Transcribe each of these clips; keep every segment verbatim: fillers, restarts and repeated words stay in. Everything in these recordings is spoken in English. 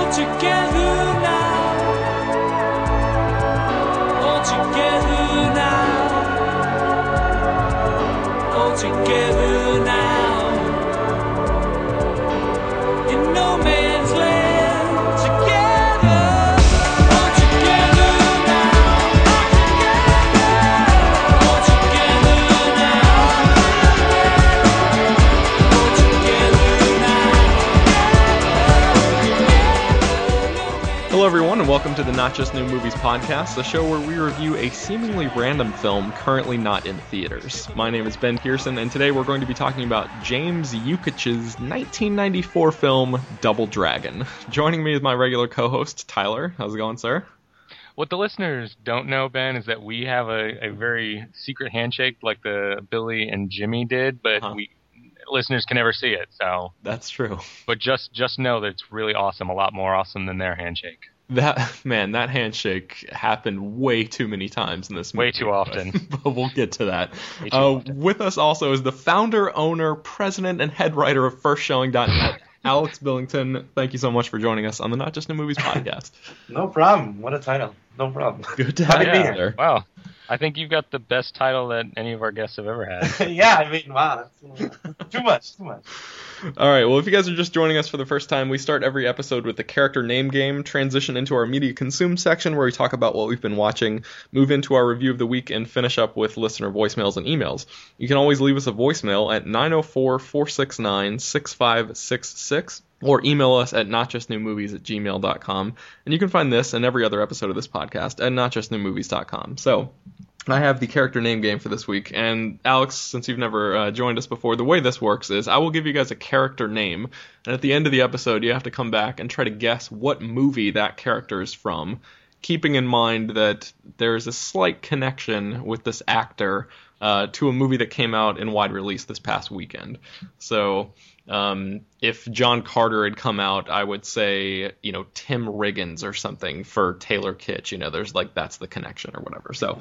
Hello everyone, and welcome to the Not Just New Movies podcast, the show where we review a seemingly random film currently not in theaters. My name is Ben Pearson, and today we're going to be talking about James Yukich's nineteen ninety-four film, Double Dragon. Joining me is my regular co-host, Tyler. How's it going, sir? What the listeners don't know, Ben, is that we have a, a very secret handshake like the Billy and Jimmy did, but uh-huh. we listeners can never see it. So that's true. But just just know that it's really awesome, a lot more awesome than their handshake. That man, that handshake happened way too many times in this movie. Way too often. But, but we'll get to that. Uh, with us also is the founder, owner, president, and head writer of first showing dot net, Alex Billington. Thank you so much for joining us on the Not Just New Movies podcast. No problem. What a title. No problem. Good to have yeah, you here. Wow. I think you've got the best title that any of our guests have ever had. Yeah, I mean, wow. That's too much, too much. All right, well, if you guys are just joining us for the first time, we start every episode with the character name game, transition into our media consumed section where we talk about what we've been watching, move into our review of the week, and finish up with listener voicemails and emails. You can always leave us a voicemail at nine oh four, four six nine, six five six six or email us at notjustnewmovies at gmail dot com. And you can find this and every other episode of this podcast at notjustnewmovies dot com. So I have the character name game for this week, and Alex, since you've never uh, joined us before, the way this works is I will give you guys a character name, and at the end of the episode, you have to come back and try to guess what movie that character is from, keeping in mind that there is a slight connection with this actor uh, to a movie that came out in wide release this past weekend. So Um, if John Carter had come out, I would say, you know, Tim Riggins or something for Taylor Kitsch. You know, there's like, that's the connection or whatever. So,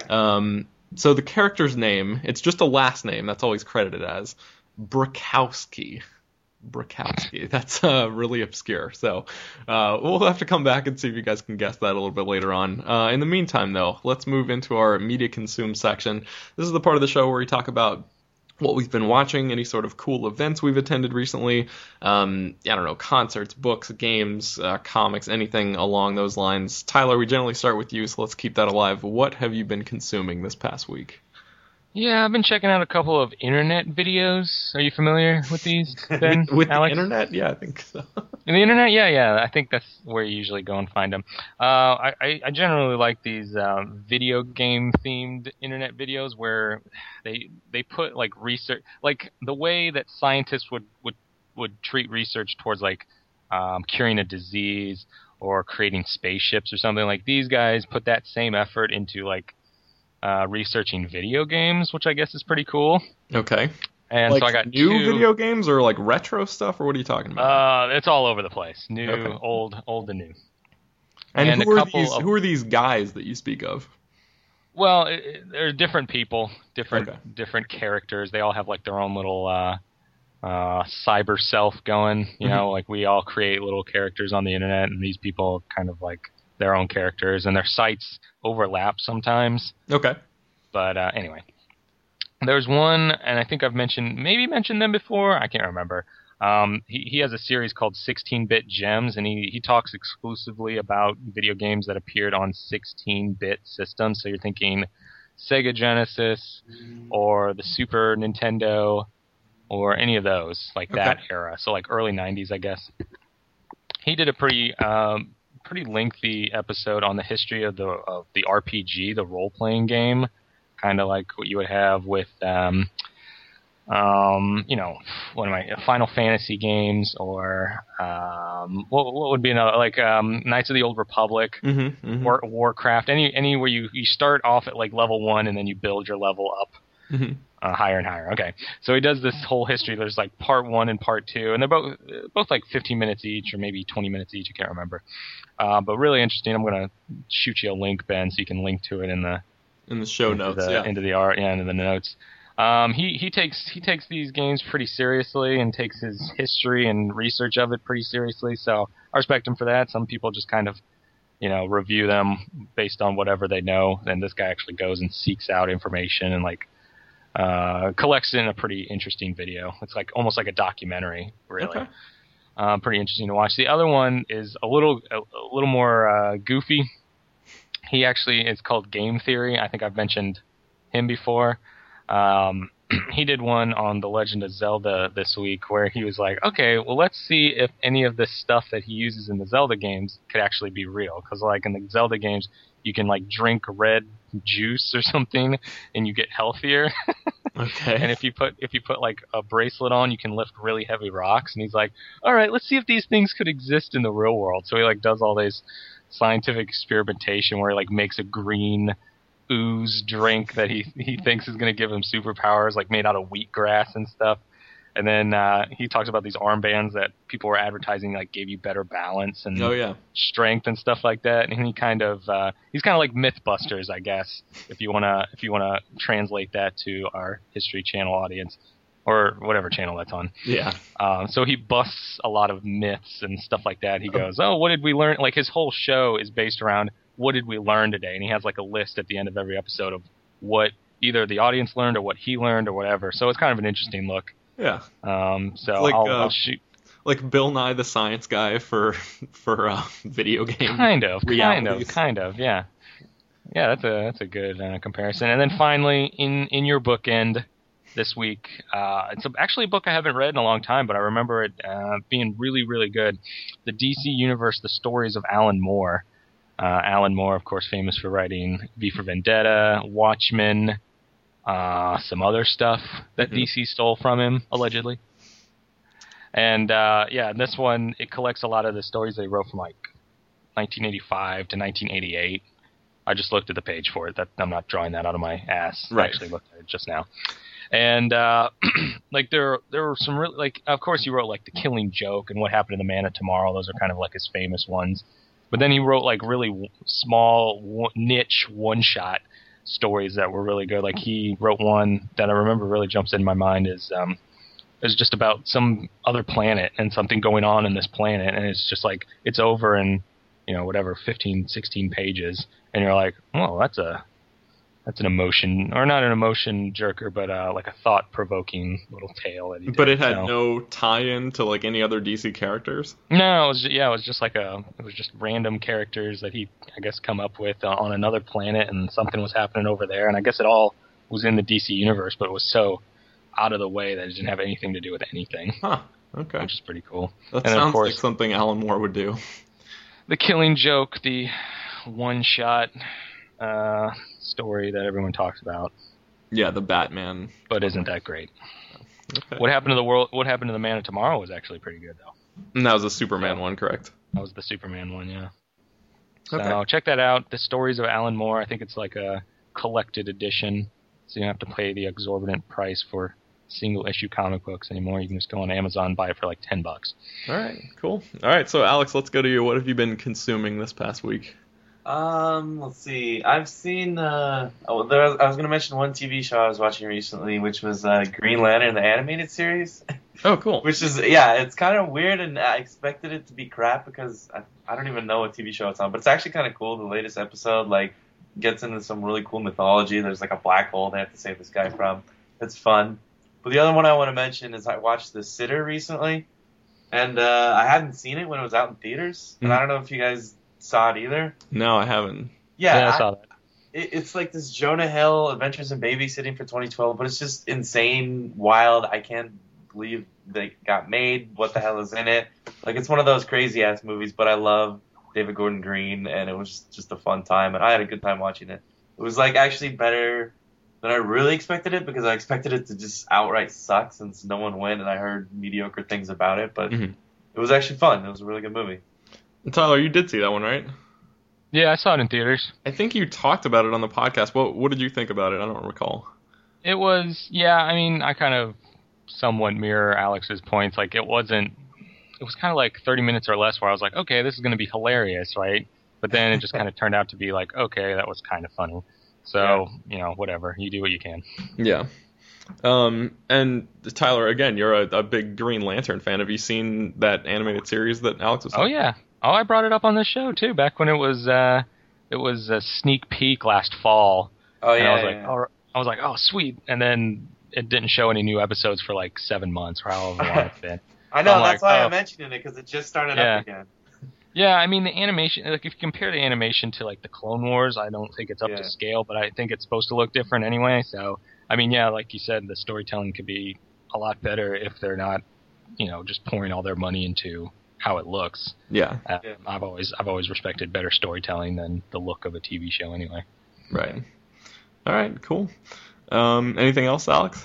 um, so the character's name, it's just a last name. That's all he's credited as. Brakowski. Brakowski. That's uh, really obscure. So uh, we'll have to come back and see if you guys can guess that a little bit later on. Uh, in the meantime, though, let's move into our media consumed section. This is the part of the show where we talk about what we've been watching, any sort of cool events we've attended recently, um, I don't know, concerts, books, games, uh, comics, anything along those lines. Tyler, we generally start with you, so let's keep that alive. What have you been consuming this past week? Yeah, I've been checking out a couple of internet videos. Are you familiar with these, Ben? with with Alex? The internet? Yeah, I think so. In the internet? Yeah, yeah. I think that's where you usually go and find them. Uh, I, I, I generally like these um, video game themed internet videos where they they put like research, like the way that scientists would would, would treat research towards like um, curing a disease or creating spaceships or something. Like these guys put that same effort into like uh, researching video games, which I guess is pretty cool. Okay. And like so I got new two, video games or like retro stuff, or what are you talking about? Uh, it's all over the place. New, okay. old, old, and new. And, and who a are couple these? of, who are these guys that you speak of? Well, it, it, they're different people, different okay. different characters. They all have like their own little uh, uh, cyber self going. You mm-hmm. know, like we all create little characters on the internet, and these people kind of like their own characters, and their sites overlap sometimes. Okay. But uh, anyway. There's one, and I think I've mentioned, maybe mentioned them before, I can't remember. Um, he, he has a series called sixteen-bit Gems, and he, he talks exclusively about video games that appeared on sixteen-bit systems. So you're thinking Sega Genesis, or the Super Nintendo, or any of those, like that okay. era. So like early nineties, I guess. He did a pretty um, pretty lengthy episode on the history of the of the R P G, the role-playing game. Kind of like what you would have with, um, um, you know, what am I, Final Fantasy games, or um, what, what would be another, like um, Knights of the Old Republic, mm-hmm, mm-hmm. War, Warcraft, any any where you, you start off at like level one and then you build your level up mm-hmm. uh, higher and higher. Okay, so he does this whole history. There's like part one and part two, and they're both both like fifteen minutes each, or maybe twenty minutes each. I can't remember, uh, but really interesting. I'm gonna shoot you a link, Ben, so you can link to it in the. In the show into notes, the, yeah. Into the art, yeah, into the notes. Um, he, he takes he takes these games pretty seriously and takes his history and research of it pretty seriously. So I respect him for that. Some people just kind of, you know, review them based on whatever they know. And this guy actually goes and seeks out information and like uh, collects it in a pretty interesting video. It's like almost like a documentary, really. Okay. Uh, pretty interesting to watch. The other one is a little a, a little more uh, goofy. He actually it's called Game Theory. I think I've mentioned him before. Um, he did one on The Legend of Zelda this week where he was like, okay, well, let's see if any of this stuff that he uses in the Zelda games could actually be real. Because, like, in the Zelda games, you can, like, drink red juice or something and you get healthier. Okay. And if you put, if you put, like, a bracelet on, you can lift really heavy rocks. And he's like, all right, let's see if these things could exist in the real world. So he, like, does all this scientific experimentation where he, like, makes a green ooze drink that he he thinks is going to give him superpowers, like made out of wheatgrass and stuff. And then uh, he talks about these armbands that people were advertising, like gave you better balance and oh, yeah. strength and stuff like that. And he kind of uh, he's kind of like MythBusters, I guess, if you wanna if you wanna translate that to our History Channel audience or whatever channel that's on. Yeah. Um, so he busts a lot of myths and stuff like that. He goes, oh, what did we learn? Like his whole show is based around what did we learn today? And he has like a list at the end of every episode of what either the audience learned or what he learned or whatever. So it's kind of an interesting look. Yeah. Um, so like, I'll, uh, I'll shoot. Like Bill Nye the Science Guy for for uh, video game Kind of, kind realities. of, kind of, yeah. Yeah, that's a that's a good uh, comparison. And then finally, in, in your bookend this week, uh, it's actually a book I haven't read in a long time, but I remember it uh, being really, really good. The D C Universe, The Stories of Alan Moore. Uh, Alan Moore, of course, famous for writing V for Vendetta, Watchmen, uh, some other stuff that mm-hmm. D C stole from him, allegedly. And, uh, yeah, this one, it collects a lot of the stories they wrote from, like, nineteen eighty-five to nineteen eighty-eight. I just looked at the page for it. That I'm not drawing that out of my ass. Right. I actually looked at it just now. And, uh, like, there there were some really, like, of course he wrote, like, The Killing Joke and What Happened to the Man of Tomorrow. Those are kind of, like, his famous ones. But then he wrote like really small, niche, one-shot stories that were really good. Like he wrote one that I remember really jumps in my mind is um, is just about some other planet and something going on in this planet, and it's just like it's over in you know whatever fifteen, sixteen pages, and you're like, oh, that's a that's an emotion, or not an emotion jerker, but uh, like a thought-provoking little tale. That he did, but it had so. no tie-in to like any other D C characters. No, it was just, yeah, it was just like a, it was just random characters that he, I guess, come up with uh, on another planet, and something was happening over there, and I guess it all was in the D C universe, but it was so out of the way that it didn't have anything to do with anything. Huh. Okay. Which is pretty cool. That and sounds of course, like something Alan Moore would do. The Killing Joke, the one-shot uh, story that everyone talks about. Yeah, the Batman. But isn't that great? Okay. What happened to the world? What happened to the Man of Tomorrow was actually pretty good, though. And that was a Superman one, correct? That was the Superman one, yeah. So Okay. check that out. The Stories of Alan Moore. I think it's like a collected edition, so you don't have to pay the exorbitant price for single issue comic books anymore. You can just go on Amazon, buy it for like ten bucks. All right, cool. All right, so Alex, let's go to you. What have you been consuming this past week? Um, let's see. I've seen. Uh, oh, there, I was going to mention one T V show I was watching recently, which was uh, Green Lantern, the animated series. Oh, cool. Which is, yeah, it's kind of weird, and I expected it to be crap because I, I don't even know what T V show it's on. But it's actually kind of cool. The latest episode, like, gets into some really cool mythology. There's like a black hole they have to save this guy from. It's fun. But the other one I want to mention is I watched The Sitter recently, and uh, I hadn't seen it when it was out in theaters, and Mm. I don't know if you guys saw it either. No, I haven't. Yeah, Yeah, I I- saw that. it, it's like this Jonah Hill Adventures in Babysitting for twenty twelve, but it's just insane, wild. I can't believe they got made. What the hell is in it? Like, it's one of those crazy ass movies, but I love David Gordon Green, and it was just a fun time, and I had a good time watching it. It was like actually better than I really expected it, because I expected it to just outright suck since no one went, and I heard mediocre things about it, but Mhm. it was actually fun. It was a really good movie. Tyler, you did see that one, right? Yeah, I saw it in theaters. I think you talked about it on the podcast. What What did you think about it? I don't recall. It was, yeah, I mean, I kind of somewhat mirror Alex's points. Like, it wasn't, it was kind of like thirty minutes or less where I was like, okay, this is going to be hilarious, right? But then it just kind of turned out to be like, okay, that was kind of funny. So, you know, whatever. You do what you can. Yeah. Um, and Tyler, again, you're a, a big Green Lantern fan. Have you seen that animated series that Alex was Oh talking yeah. Oh, I brought it up on this show too, back when it was uh, it was a sneak peek last fall. Oh and yeah, I was yeah, like, yeah. oh, I was like, oh sweet, and then it didn't show any new episodes for like seven months or however long it's been. I know, I'm that's like, why oh. I'm mentioning it, because it just started Yeah. up again. Yeah, I mean the animation. Like if you compare the animation to like the Clone Wars, I don't think it's up Yeah. to scale, but I think it's supposed to look different anyway. So I mean, yeah, like you said, the storytelling could be a lot better if they're not, you know, just pouring all their money into how it looks. Yeah. Uh, Yeah. I've always I've always respected better storytelling than the look of a T V show anyway. Right. All right, cool. Um, anything else, Alex?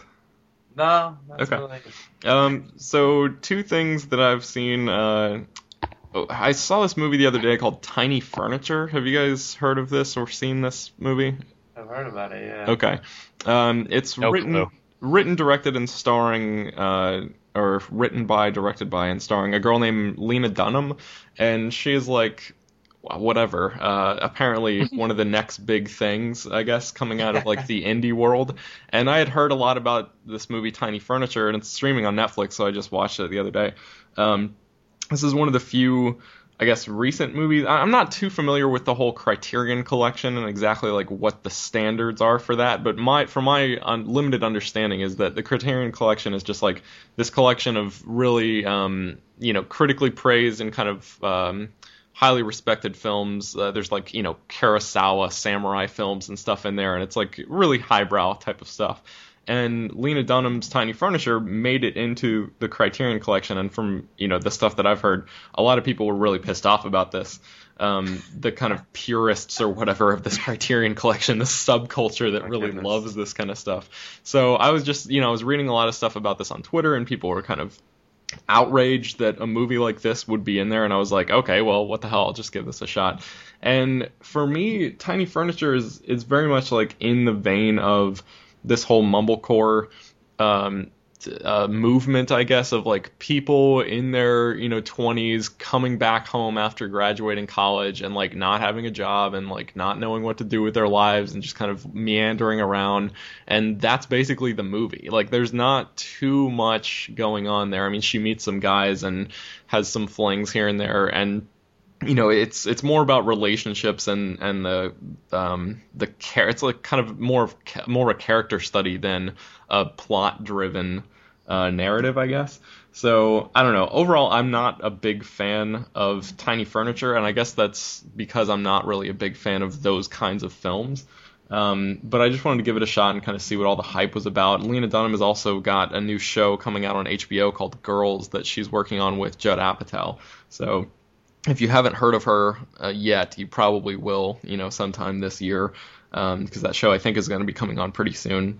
No, that's Okay. really Um, so two things that I've seen. Uh, oh, I saw this movie the other day called Tiny Furniture. Have you guys heard of this or seen this movie? I've heard about it, yeah. Okay. Um, it's No written, clue. written, directed, and starring, uh, or written by, directed by, and starring a girl named Lena Dunham, and she is like, whatever, uh, apparently one of the next big things, I guess, coming out of like the indie world. And I had heard a lot about this movie Tiny Furniture, and it's streaming on Netflix, so I just watched it the other day. Um, this is one of the few, I guess, recent movies. I- I'm not too familiar with the whole Criterion Collection and exactly like what the standards are for that, but my, from my un- limited understanding is that the Criterion Collection is just like this collection of really, um, you know, critically praised and kind of um, highly respected films. Uh, there's like, you know, Kurosawa samurai films and stuff in there, and it's like really highbrow type of stuff. And Lena Dunham's Tiny Furniture made it into the Criterion Collection, and from, you know, the stuff that I've heard, a lot of people were really pissed off about this. Um, the kind of purists or whatever of this Criterion Collection, this subculture that My really goodness. loves this kind of stuff. So I was just, you know, I was reading a lot of stuff about this on Twitter, and people were kind of outraged that a movie like this would be in there, and I was like, okay, well, what the hell, I'll just give this a shot. And for me, Tiny Furniture is is very much like in the vein of this whole mumblecore um, uh, movement, I guess, of like people in their, you know, twenties coming back home after graduating college and like not having a job and like not knowing what to do with their lives and just kind of meandering around. And that's basically the movie. Like there's not too much going on there. I mean, she meets some guys and has some flings here and there, and you know, it's it's more about relationships and and the um the care. It's like kind of more of more a character study than a plot driven uh, narrative, I guess. So I don't know. Overall, I'm not a big fan of Tiny Furniture, and I guess that's because I'm not really a big fan of those kinds of films. Um, but I just wanted to give it a shot and kind of see what all the hype was about. Lena Dunham has also got a new show coming out on H B O called Girls that she's working on with Judd Apatow. So if you haven't heard of her uh, yet, you probably will, you know, sometime this year, because um, that show I think is going to be coming on pretty soon.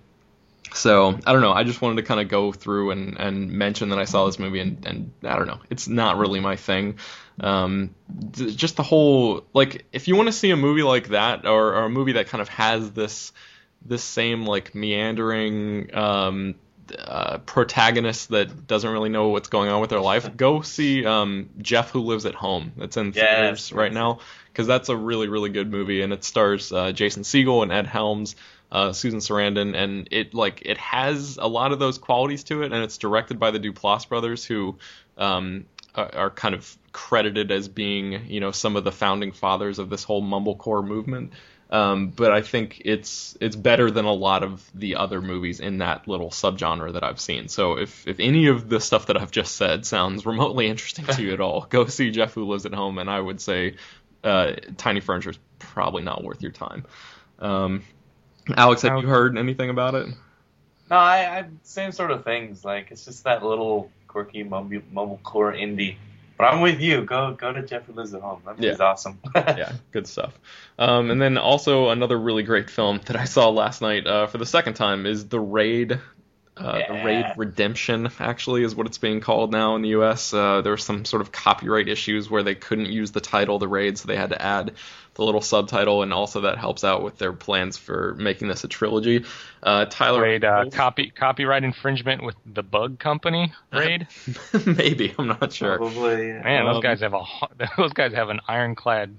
So I don't know. I just wanted to kind of go through and, and mention that I saw this movie, and, and I don't know. It's not really my thing. Um, th- just the whole, like, if you want to see a movie like that, or, or a movie that kind of has this this same like meandering um, uh, protagonist that doesn't really know what's going on with their life, go see um, Jeff Who Lives at Home. That's in theaters Yes. right now, because that's a really, really good movie, and it stars uh, Jason Segel and Ed Helms, uh, Susan Sarandon, and it like it has a lot of those qualities to it, and it's directed by the Duplass brothers, who um, are, are kind of credited as being, you know, some of the founding fathers of this whole mumblecore movement. Um, but I think it's it's better than a lot of the other movies in that little subgenre that I've seen. So if, if any of the stuff that I've just said sounds remotely interesting to you at all, go see Jeff Who Lives at Home, and I would say uh, Tiny Furniture is probably not worth your time. Um, Alex, have you heard anything about it? No, I, I same sort of things. Like it's just that little quirky mumble, mumblecore indie. But I'm with you. Go go to Jeff Who Lives at Home. That movie's Yeah. awesome. Yeah, good stuff. Um, and then also another really great film that I saw last night uh, for the second time is The Raid. Uh, Yeah. The Raid Redemption, actually, is what it's being called now in the U S. Uh, there were some sort of copyright issues where they couldn't use the title The Raid, so they had to add the little subtitle, and also that helps out with their plans for making this a trilogy. Uh, Tyler, Raid uh, copy copyright infringement with the Bug Company. Raid. maybe, I'm not sure. Probably. Man, those Um, guys have a ho- those guys have an ironclad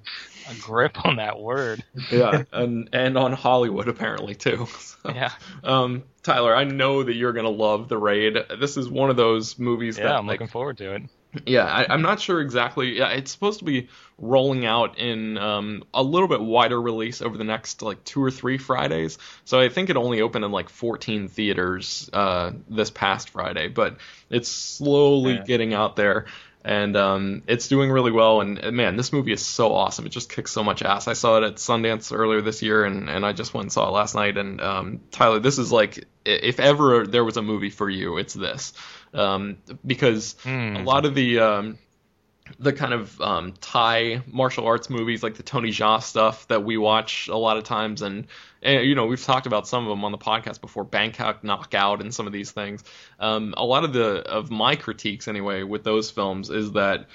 a grip on that word. Yeah, and and on Hollywood apparently too. So, yeah. Um, Tyler, I know that you're gonna love The Raid. This is one of those movies Yeah, that I'm like, looking forward to it. Yeah, I, I'm not sure exactly. Yeah, it's supposed to be rolling out in um, a little bit wider release over the next like two or three Fridays. So I think it only opened in like fourteen theaters uh, this past Friday, but it's slowly Yeah. getting out there. And um, it's doing really well. And uh, man, this movie is so awesome. It just kicks so much ass. I saw it at Sundance earlier this year, and, and I just went and saw it last night. And um, Tyler, this is like, i- if ever there was a movie for you, it's this. Um, because Hmm. a lot of the um, the kind of um, Thai martial arts movies, like the Tony Jaa stuff that we watch a lot of times, and, and you know, we've talked about some of them on the podcast before, Bangkok Knockout and some of these things. Um, a lot of the of my critiques, anyway, with those films is that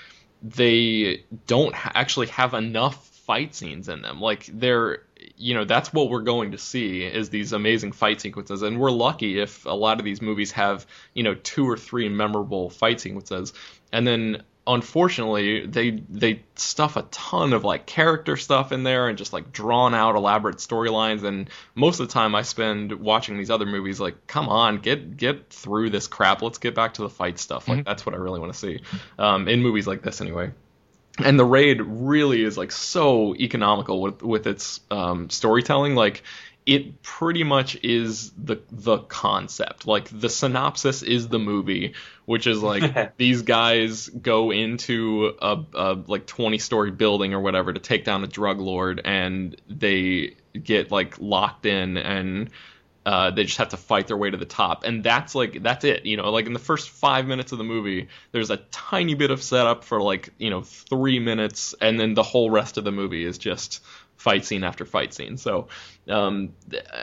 they don't ha- actually have enough fight scenes in them. Like they're, you know, that's what we're going to see is these amazing fight sequences, and we're lucky if a lot of these movies have, you know, two or three memorable fight sequences, and then unfortunately they they stuff a ton of like character stuff in there and just like drawn out elaborate storylines, and most of the time I spend watching these other movies like, come on, get get through this crap, let's get back to the fight stuff. Like Mhm. that's what I really want to see um, in movies like this anyway. And The Raid really is like so economical with with its um, storytelling. Like it pretty much is the the concept. Like the synopsis is the movie, which is like these guys go into a, a like twenty story building or whatever to take down a drug lord, and they get like locked in, and uh, they just have to fight their way to the top, and that's like that's it. You know, like in the first five minutes of the movie, there's a tiny bit of setup for like you know three minutes, and then the whole rest of the movie is just fight scene after fight scene. So um,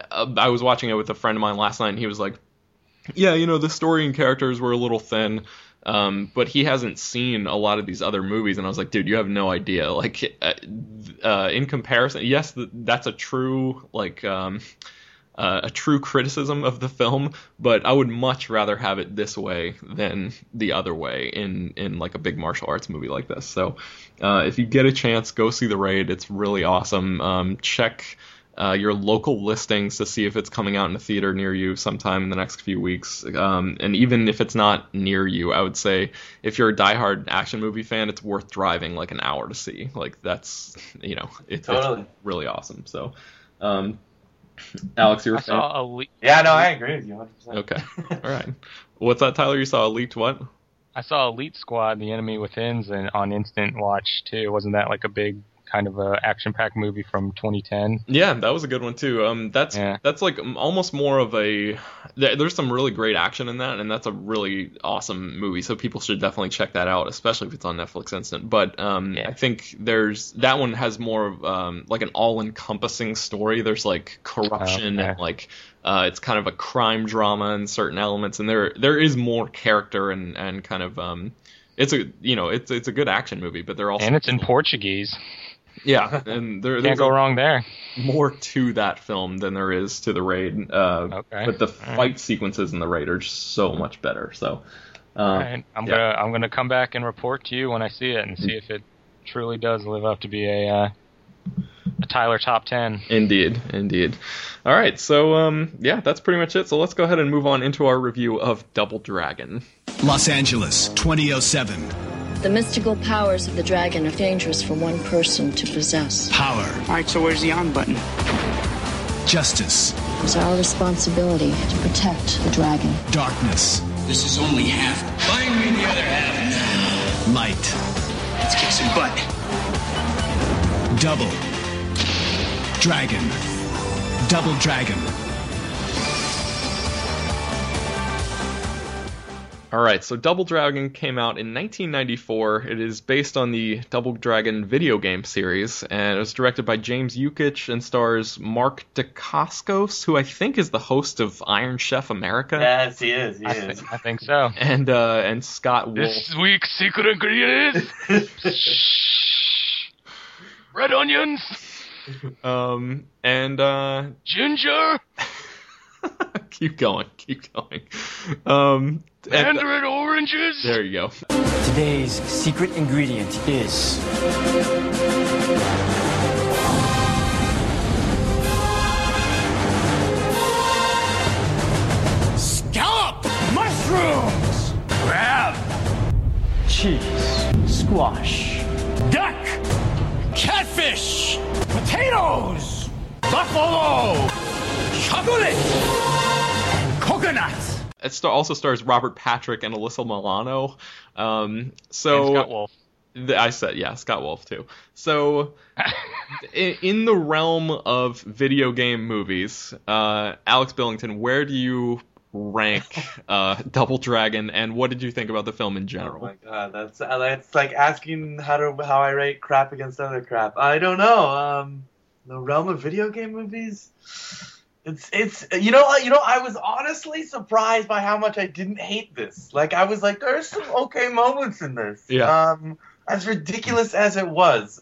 I was watching it with a friend of mine last night, and he was like, yeah, you know, the story and characters were a little thin, um, but he hasn't seen a lot of these other movies. And I was like, dude, you have no idea. Like, uh, uh, in comparison, yes, th- that's a true, like, um, uh, a true criticism of the film, but I would much rather have it this way than the other way in, in like a big martial arts movie like this. So uh, if you get a chance, go see The Raid. It's really awesome. Um, check uh, your local listings to see if it's coming out in a theater near you sometime in the next few weeks. Um, and even if it's not near you, I would say if you're a diehard action movie fan, it's worth driving like an hour to see. Like that's, you know, it, Totally. it's really awesome. So, um, Alex, you're a I fan? saw a le- Yeah, no, I agree with you one hundred percent. Okay. All right. What's that, Tyler? You saw a leaked what? I saw Elite Squad: The Enemy Within's and on Instant Watch too. Wasn't that like a big kind of a action-packed movie from twenty ten? Yeah, that was a good one too. Um, that's Yeah. that's like um, almost more of a. there- There's some really great action in that, and that's a really awesome movie. So people should definitely check that out, especially if it's on Netflix Instant. But um, Yeah. I think there's that one has more of um like an all-encompassing story. There's like corruption Okay. and like uh, it's kind of a crime drama in certain elements, and there there is more character and and kind of um. It's a you know it's it's a good action movie, but they're also And it's in Portuguese. yeah, and there, Can't there's go a- wrong there. more to that film than there is to The Raid. Uh, Okay. But the All fight right. sequences in The Raid are just so much better. So, uh, All right. I'm yeah. gonna I'm gonna come back and report to you when I see it and see if it truly does live up to be a uh, a Tyler top ten. Indeed, indeed. All right, so um, yeah, that's pretty much it. So let's go ahead and move on into our review of Double Dragon. Los Angeles, twenty oh seven. The mystical powers of the dragon are dangerous for one person to possess. Power, All right, so where's the on button? justice, It is our responsibility to protect the dragon. darkness, This is only half. Find me the other half now. light, Let's kick some butt. double, dragon, double dragon. All right, so Double Dragon came out in nineteen ninety-four. It is based on the Double Dragon video game series, and it was directed by James Yukich and stars Mark Dacascos, who I think is the host of Iron Chef America, Yes, he is. He I, is. think, I think so. and uh, and Scott Wolf. This week's secret ingredient is red onions, Um, and uh, ginger, keep going, keep going. Um, and- mandarin oranges. there you go. Today's secret ingredient is Cows! Buffalo! Chocolate! And coconuts! It star- also stars Robert Patrick and Alyssa Milano. Um, so And Scott Wolf. th- I said, yeah, Scott Wolf too. So in, in the realm of video game movies, uh, Alex Billington, where do you rank uh, Double Dragon, and what did you think about the film in Oh general? my god, that's uh, that's like asking how to how I rate crap against other crap. I don't know. Um, the realm of video game movies. It's it's you know you know I was honestly surprised by how much I didn't hate this. Like I was like, there's some okay moments in this. Yeah. Um, as ridiculous as it was,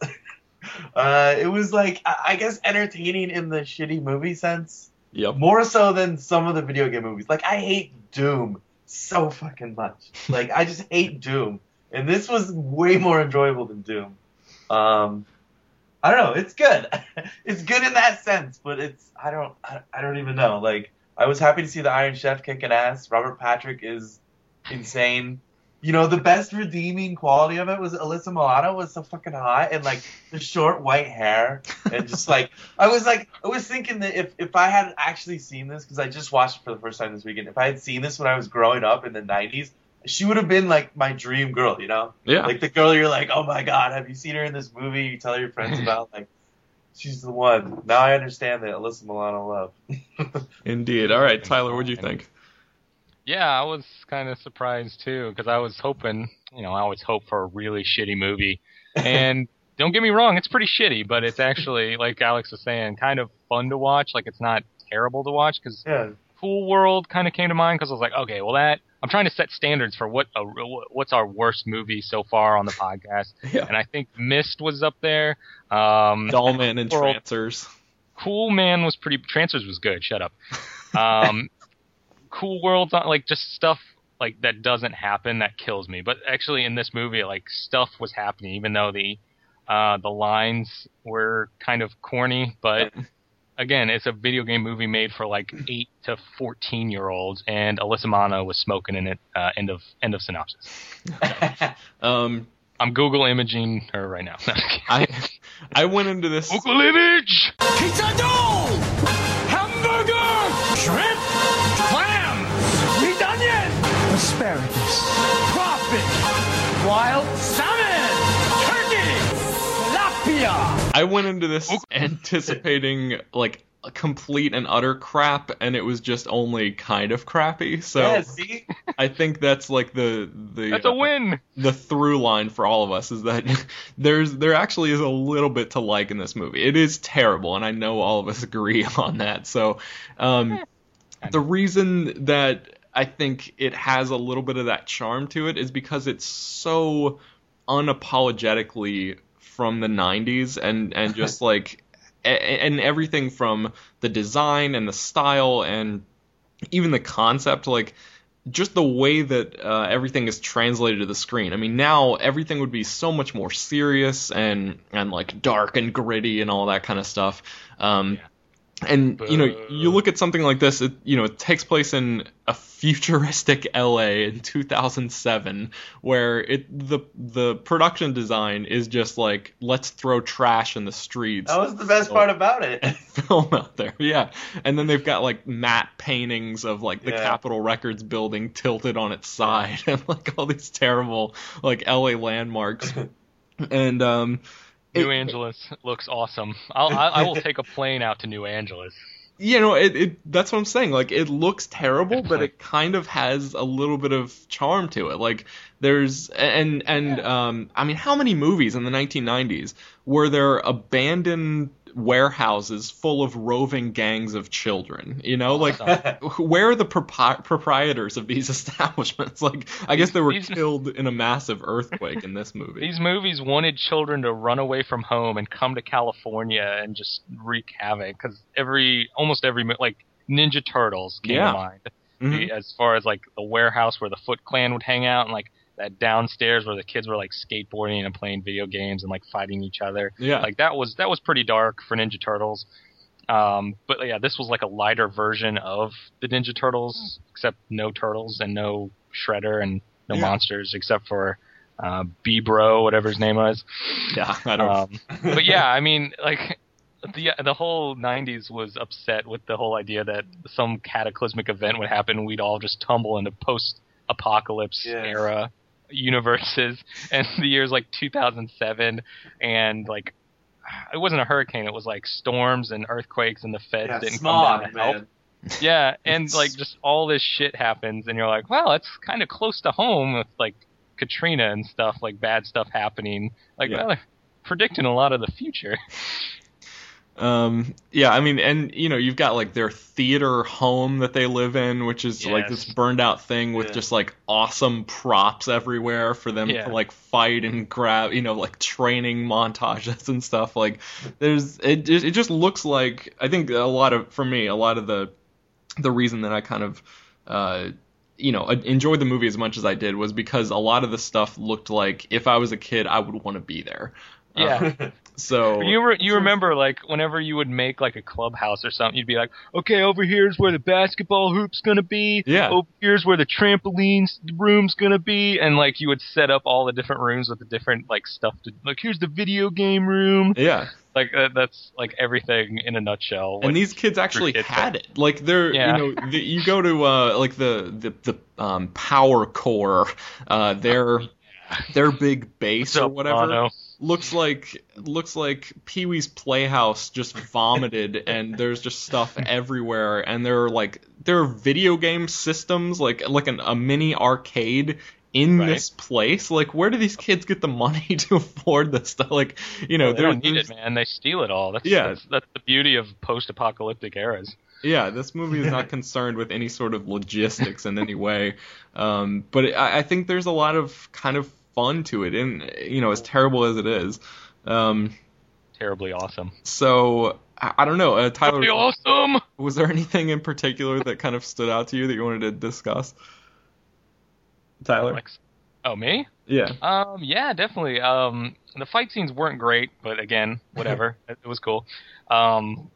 uh, it was like I I guess entertaining in the shitty movie sense. Yep. More so than some of the video game movies. Like I hate Doom so fucking much. Like I just hate Doom, and this was way more enjoyable than Doom. Um. I don't know. It's good. It's good in that sense, but it's I don't I, I don't even know. Like I was happy to see the Iron Chef kicking ass. Robert Patrick is insane. You know, the best redeeming quality of it was Alyssa Milano was so fucking hot, and like the short white hair, and just like I was like I was thinking that if if I had actually seen this, because I just watched it for the first time this weekend, if I had seen this when I was growing up in the nineties, she would have been like my dream girl, you know? Yeah. Like the girl you're like, oh my god, have you seen her in this movie? You tell your friends about, like, she's the one. Now I understand that Alyssa Milano love. Indeed. All right, Tyler, what'd you think? Yeah, I was kind of surprised too, because I was hoping, you know, I always hope for a really shitty movie. And don't get me wrong, it's pretty shitty, but it's actually, like Alex was saying, kind of fun to watch. Like, it's not terrible to watch, because Yeah. Cool World kind of came to mind, because I was like, okay, well, that, I'm trying to set standards for what a, what's our worst movie so far on the podcast. Yeah. And I think Mist was up there. Um, Dollman and World- Trancers. Cool Man was pretty. Trancers was good. Shut up. Um, Cool World's on, like, just stuff like that doesn't happen that kills me. But actually, in this movie, like, stuff was happening, even though the uh, the lines were kind of corny. But again, it's a video game movie made for like eight to fourteen year olds, and Alyssa Milano was smoking in it. Uh, end of end of synopsis. Um, I'm Google imaging her right now. I I went into this. Google image. Pizza dough! Hamburger! Shrimp! Clams! Sweet onion! Asparagus! Crawfish! Wild salmon! Turkey! Tilapia! I went into this anticipating like a complete and utter crap, and it was just only kind of crappy. So Yeah, see? I think that's like the the That's a uh, win. the through line for all of us is that there's there actually is a little bit to like in this movie. It is terrible, and I know all of us agree on that. So um, the reason that I think it has a little bit of that charm to it is because it's so unapologetically from the nineties and and just like and everything from the design and the style and even the concept, like just the way that uh, everything is translated to the screen. I mean, now everything would be so much more serious and and like dark and gritty and all that kind of stuff. Um, And you know, you look at something like this. It, you know, it takes place in a futuristic L A in two thousand seven, where it the the production design is just like, let's throw trash in the streets. That was the best part about it. And film out there, yeah. And then they've got like matte paintings of like the Yeah. Capitol Records building tilted on its side, and like all these terrible like L A landmarks. And um. New It- Angeles looks awesome. I'll, I, I will take a plane out to New Angeles. You know, it, it that's what I'm saying. Like, it looks terrible, but it kind of has a little bit of charm to it. Like, there's and and um, I mean, how many movies in the nineteen nineties were there abandoned warehouses full of roving gangs of children? You know, like, where are the propri- proprietors of these establishments? Like, I guess they were These- killed in a massive earthquake in this movie. These movies wanted children to run away from home and come to California and just wreak havoc, because every almost every mo- like Ninja Turtles came Yeah. to mind. Mhm. The- as far as like the warehouse where the Foot Clan would hang out, and like that downstairs where the kids were like skateboarding and playing video games and like fighting each other. Yeah. Like that was that was pretty dark for Ninja Turtles. Um, but yeah, this was like a lighter version of the Ninja Turtles, except no turtles and no Shredder and no Yeah. monsters except for uh, B-Bro, whatever his name was. Yeah, I don't. Um, but yeah, I mean, like the the whole nineties was upset with the whole idea that some cataclysmic event would happen and we'd all just tumble into post-apocalypse Yeah. era universes. And the year's like two thousand seven, and like it wasn't a hurricane, it was like storms and earthquakes, and the feds Yeah, didn't smog, come down to help. man. Yeah, and like just all this shit happens, and you're like, well, it's kind of close to home with like Katrina and stuff, like bad stuff happening. Like, Yeah. well, they're predicting a lot of the future. Um, yeah, I mean, and you know, you've got like their theater home that they live in, which is like Yes. this burned out thing with Yeah. just like awesome props everywhere for them Yeah. to like fight and grab, you know, like training montages and stuff. Like, there's it. Just, it just looks like, I think a lot of, for me, a lot of the the reason that I kind of uh you know enjoyed the movie as much as I did was because a lot of the stuff looked like if I was a kid I would want to be there. Yeah. Uh, so You re- you remember like whenever you would make like a clubhouse or something, you'd be like, okay, over here's where the basketball hoop's gonna be. Yeah. Over here's where the trampoline room's gonna be, and like you would set up all the different rooms with the different like stuff. To, like here's the video game room. yeah. Like uh, that's like everything in a nutshell. And what these kids actually kids had are. it. Like they're, Yeah. you know, the, you go to uh, like the the the um, Power Core, uh, their their big base What's or up, whatever Bono? looks like looks like Pee Wee's Playhouse just vomited, and there's just stuff everywhere, and there are like there are video game systems like like an, a mini arcade in Right. this place. Like, where do these kids get the money to afford this stuff? Like, you know, They there- don't need there's- it, man. They steal it all. That's, Yeah. that's that's the beauty of post-apocalyptic eras. Yeah, this movie is not concerned with any sort of logistics in any way, um, but I, I think there's a lot of kind of fun to it, and you know, as terrible as it is. Um, Terribly awesome. so I, I don't know, uh, Tyler, Terribly awesome. was there anything in particular that kind of stood out to you that you wanted to discuss? Tyler, Like, oh, me? yeah, Um, yeah, definitely. Um, the fight scenes weren't great, but again, whatever. it, it was cool. Um,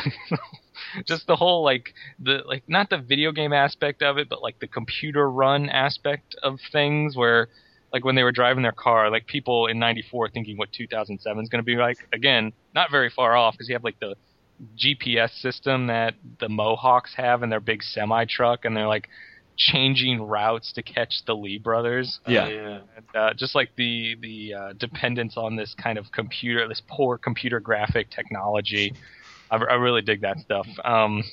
just the whole like the like not the video game aspect of it, but like the computer run aspect of things, where like when they were driving their car, like people in ninety-four thinking what two thousand seven is going to be like. Again, not very far off because you have like the G P S system that the Mohawks have in their big semi truck, and they're like changing routes to catch the Lee brothers. yeah, Oh, yeah. And, uh, just like the the uh, dependence on this kind of computer, this poor computer graphic technology, I, I really dig that stuff. Um,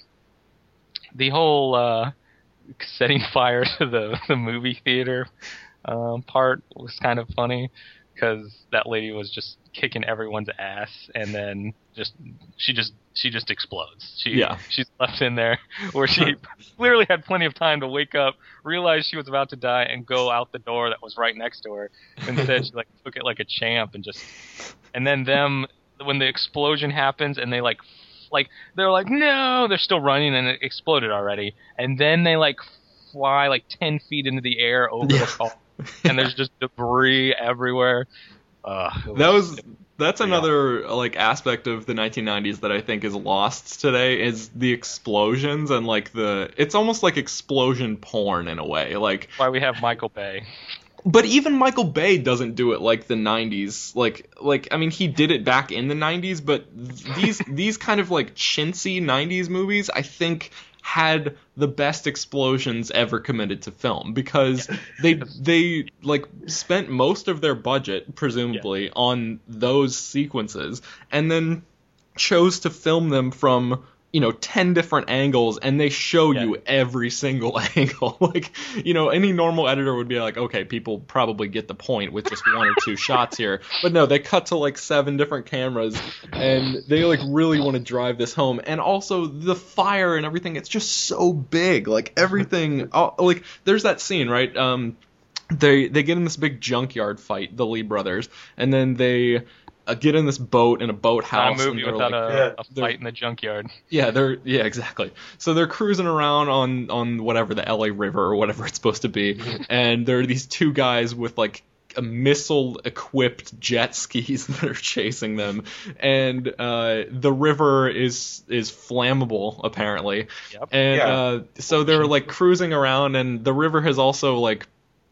the whole uh, setting fire to the the movie theater um, part was kind of funny because that lady was just kicking everyone's ass, and then just she just she just explodes. She Yeah. she's left in there where she clearly had plenty of time to wake up, realize she was about to die, and go out the door that was right next to her. Instead, she like took it like a champ and just, and then them when the explosion happens and they like like they're like no, they're still running and it exploded already, and then they like fly like ten feet into the air over Yeah. the car, and there's just debris everywhere. Uh, it that was it- that's another like aspect of the nineteen nineties that I think is lost today is the explosions and like the it's almost like explosion porn in a way, like. why we have Michael Bay. But even Michael Bay doesn't do it like the nineties. Like, like I mean, he did it back in the nineties, but these these kind of like chintzy nineties movies, I think, had the best explosions ever committed to film because they they like spent most of their budget presumably on those sequences and then chose to film them from, you know, ten different angles, and they show Yeah. you every single angle. Like, you know, any normal editor would be like, okay, people probably get the point with just one or two shots here. But no, they cut to like seven different cameras, and they like really want to drive this home. And also the fire and everything, it's just so big. Like everything, all, like there's that scene, right? Um, they they get in this big junkyard fight, the Lee brothers, and then they uh, get in this boat in a Not a boathouse. and movie they're without like, a, Yeah. a they're- fight in the junkyard. yeah, they're yeah, exactly. So they're cruising around on on whatever the L A River or whatever it's supposed to be, and there are these two guys with like a missile-equipped jet skis that are chasing them, and uh, the river is is flammable apparently, Yep. and Yeah. uh, so they're like cruising around, and the river has also like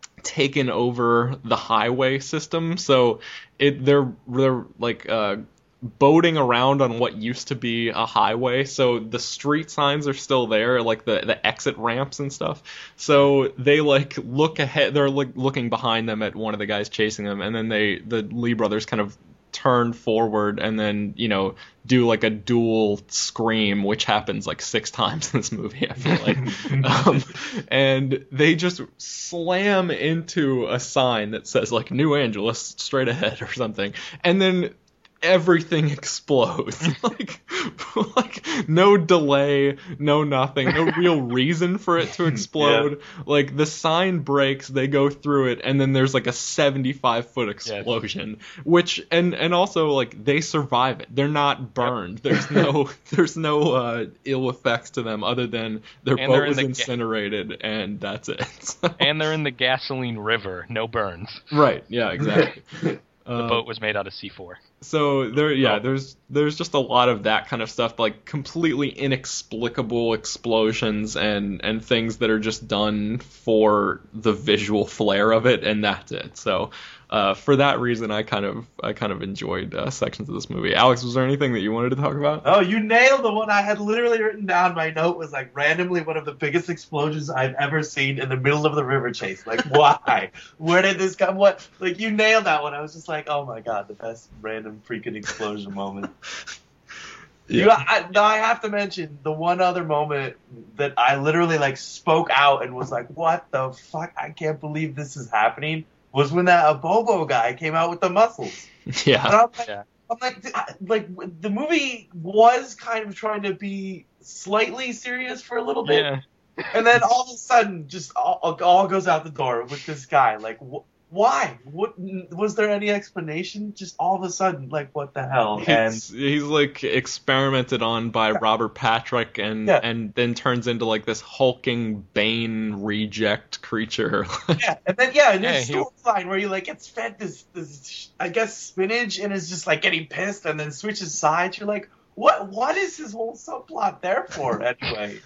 taken over the highway system, so it they're they're like uh boating around on what used to be a highway. So the street signs are still there, like the, the exit ramps and stuff. So they like look ahead, they're like looking behind them at one of the guys chasing them, and then they, the Lee brothers kind of turn forward and then, you know, do like a dual scream, which happens like six times in this movie, I feel like. um, and they just slam into a sign that says like New Angeles straight ahead or something. And then everything explodes. like, like no delay, no nothing, no real reason for it to explode. Yeah. Like the sign breaks, they go through it, and then there's like a seventy-five foot explosion. Yes. Which and and also like they survive it. They're not burned. Yep. There's no there's no uh, ill effects to them other than their and boat was incinerated, ga- and that's it. So. And they're in the gasoline river. No burns. Right. Yeah. Exactly. The um, boat was made out of C four. So there, yeah, there's there's just a lot of that kind of stuff, like completely inexplicable explosions and and things that are just done for the visual flair of it, and that's it. So uh, for that reason, I kind of I kind of enjoyed uh, sections of this movie. Alex, was there anything that you wanted to talk about? Oh, you nailed the one I had literally written down. My note was like randomly one of the biggest explosions I've ever seen in the middle of the river chase. Like, why? Where did this come? What? Like, you nailed that one. I was just like, oh my god, the best random freaking explosion moment. Yeah. You, I, now I have to mention the one other moment that I literally like spoke out and was like, what the fuck? I can't believe this is happening. Was when that Abobo guy came out with the muscles. Yeah. And I'm like, yeah. I'm like, like, the movie was kind of trying to be slightly serious for a little bit. Yeah. And then all of a sudden, just all, all goes out the door with this guy. Like, wh- why? What, was there any explanation? Just all of a sudden, like, what the hell? He's, and he's like experimented on by yeah. Robert Patrick, and yeah. and then turns into like this hulking Bane reject creature. yeah, and then yeah, and there's yeah, storyline where he like gets fed this this I guess spinach and is just like getting pissed, and then switches sides. You're like, what? What is this whole subplot there for anyway?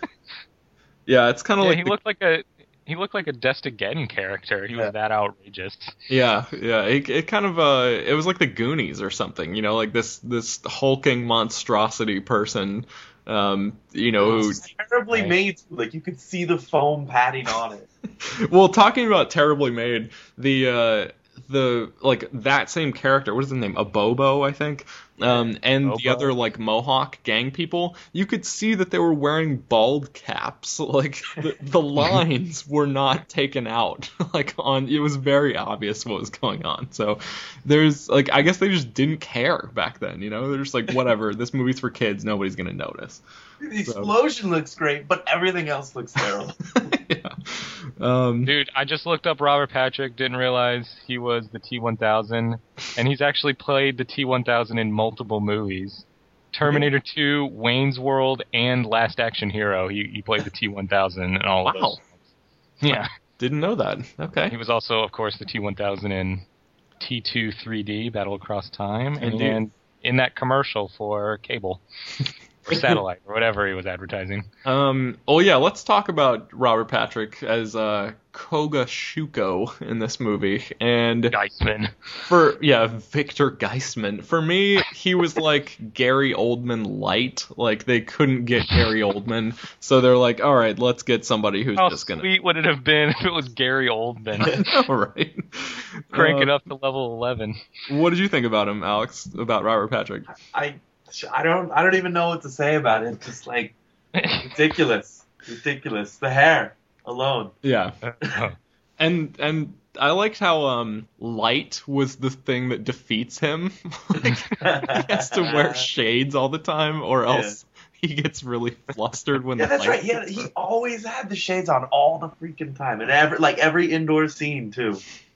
Yeah, it's kind of yeah, like he the... looked like a. He looked like a Destagen character. He was yeah. that outrageous. Yeah, yeah. It, it kind of uh, it was like the Goonies or something. You know, like this this hulking monstrosity person. Um, you know, who terribly right. made. Like you could see the foam padding on it. Well, talking about terribly made, the uh, the like that same character. What is the name? Abobo, I think. Um, and Bobo. The other like Mohawk gang people, you could see that they were wearing bald caps. Like the, the lines were not taken out. Like on, it was very obvious what was going on. So there's like, I guess they just didn't care back then. You know, they're just like, whatever. This movie's for kids. Nobody's gonna notice. The explosion so. looks great, but everything else looks terrible. yeah. Um, Dude, I just looked up Robert Patrick. Didn't realize he was the T one thousand, and he's actually played the T one thousand in multiple movies. Terminator two, Wayne's World, and Last Action Hero. He he played the T one thousand in all wow. of those. Yeah. Didn't know that. Okay. He was also, of course, the T one thousand in T two three D, Battle Across Time, and, and in that commercial for cable. Or satellite, or whatever he was advertising. Um. Oh yeah, let's talk about Robert Patrick as uh, Koga Shuko in this movie, and Geisman. For yeah, Victor Geisman. For me, he was like Gary Oldman light. Like they couldn't get Gary Oldman, so they're like, all right, let's get somebody who's How just gonna. How sweet would it have been if it was Gary Oldman? All right. Crank uh, it up to level eleven. What did you think about him, Alex? About Robert Patrick? I. I don't I don't even know what to say about it. Just like ridiculous. Ridiculous. The hair alone. Yeah. and and I liked how um light was the thing that defeats him. Like, he has to wear shades all the time or else yeah. he gets really flustered when yeah, the that's light right. He, had, he always had the shades on all the freaking time. And every like every indoor scene too.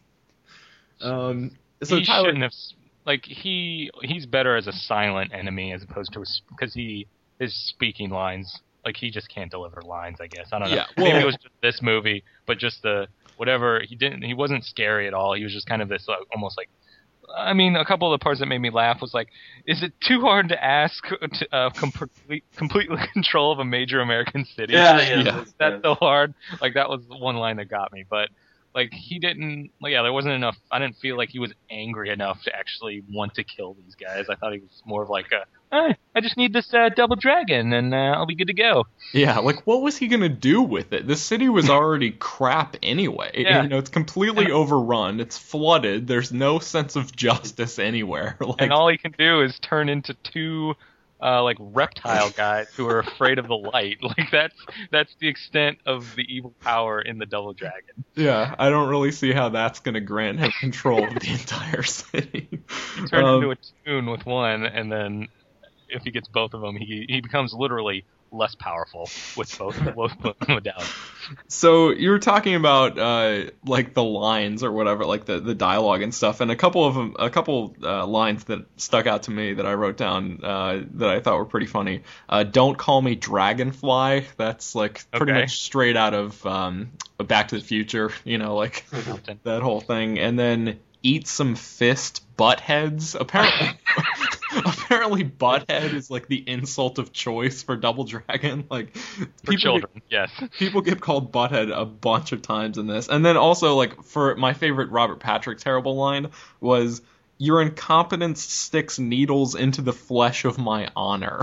Um so he Tyler shouldn't have Like he he's better as a silent enemy as opposed to because he his speaking lines like he just can't deliver lines. I guess I don't know. Yeah, well, maybe it was just this movie, but just the whatever he didn't he wasn't scary at all. He was just kind of this like, almost like. I mean, a couple of the parts that made me laugh was like, is it too hard to ask to uh, complete completely control of a major American city? Yeah, yeah. yeah. That's so hard. Like that was one line that got me, but. like he didn't. Like, yeah, there wasn't enough. I didn't feel like he was angry enough to actually want to kill these guys. I thought he was more of like a, eh, I just need this uh, double dragon and uh, I'll be good to go. Yeah, like what was he gonna do with it? The city was already crap anyway. Yeah. You know, it's completely overrun. It's flooded. There's no sense of justice anywhere. Like, And all he can do is turn into two. Uh, like reptile guys who are afraid of the light. Like that's that's the extent of the evil power in the Double Dragon. yeah, I don't really see how that's gonna grant him control of the entire city. He turns Um, into a tune with one, and then if he gets both of them, he he becomes literally less powerful with both both modalities. So you were talking about uh, like the lines or whatever, like the, the dialogue and stuff, and a couple of them, a couple uh, lines that stuck out to me that I wrote down uh, that I thought were pretty funny. Uh, Don't call me Dragonfly. That's like pretty Okay. much straight out of um, Back to the Future. You know, like that whole thing. And then eat some fist buttheads. Apparently. Apparently, butthead is like the insult of choice for Double Dragon. Like For children, yes. People get called butthead a bunch of times in this. And then also, like, for my favorite Robert Patrick terrible line was, your incompetence sticks needles into the flesh of my honor.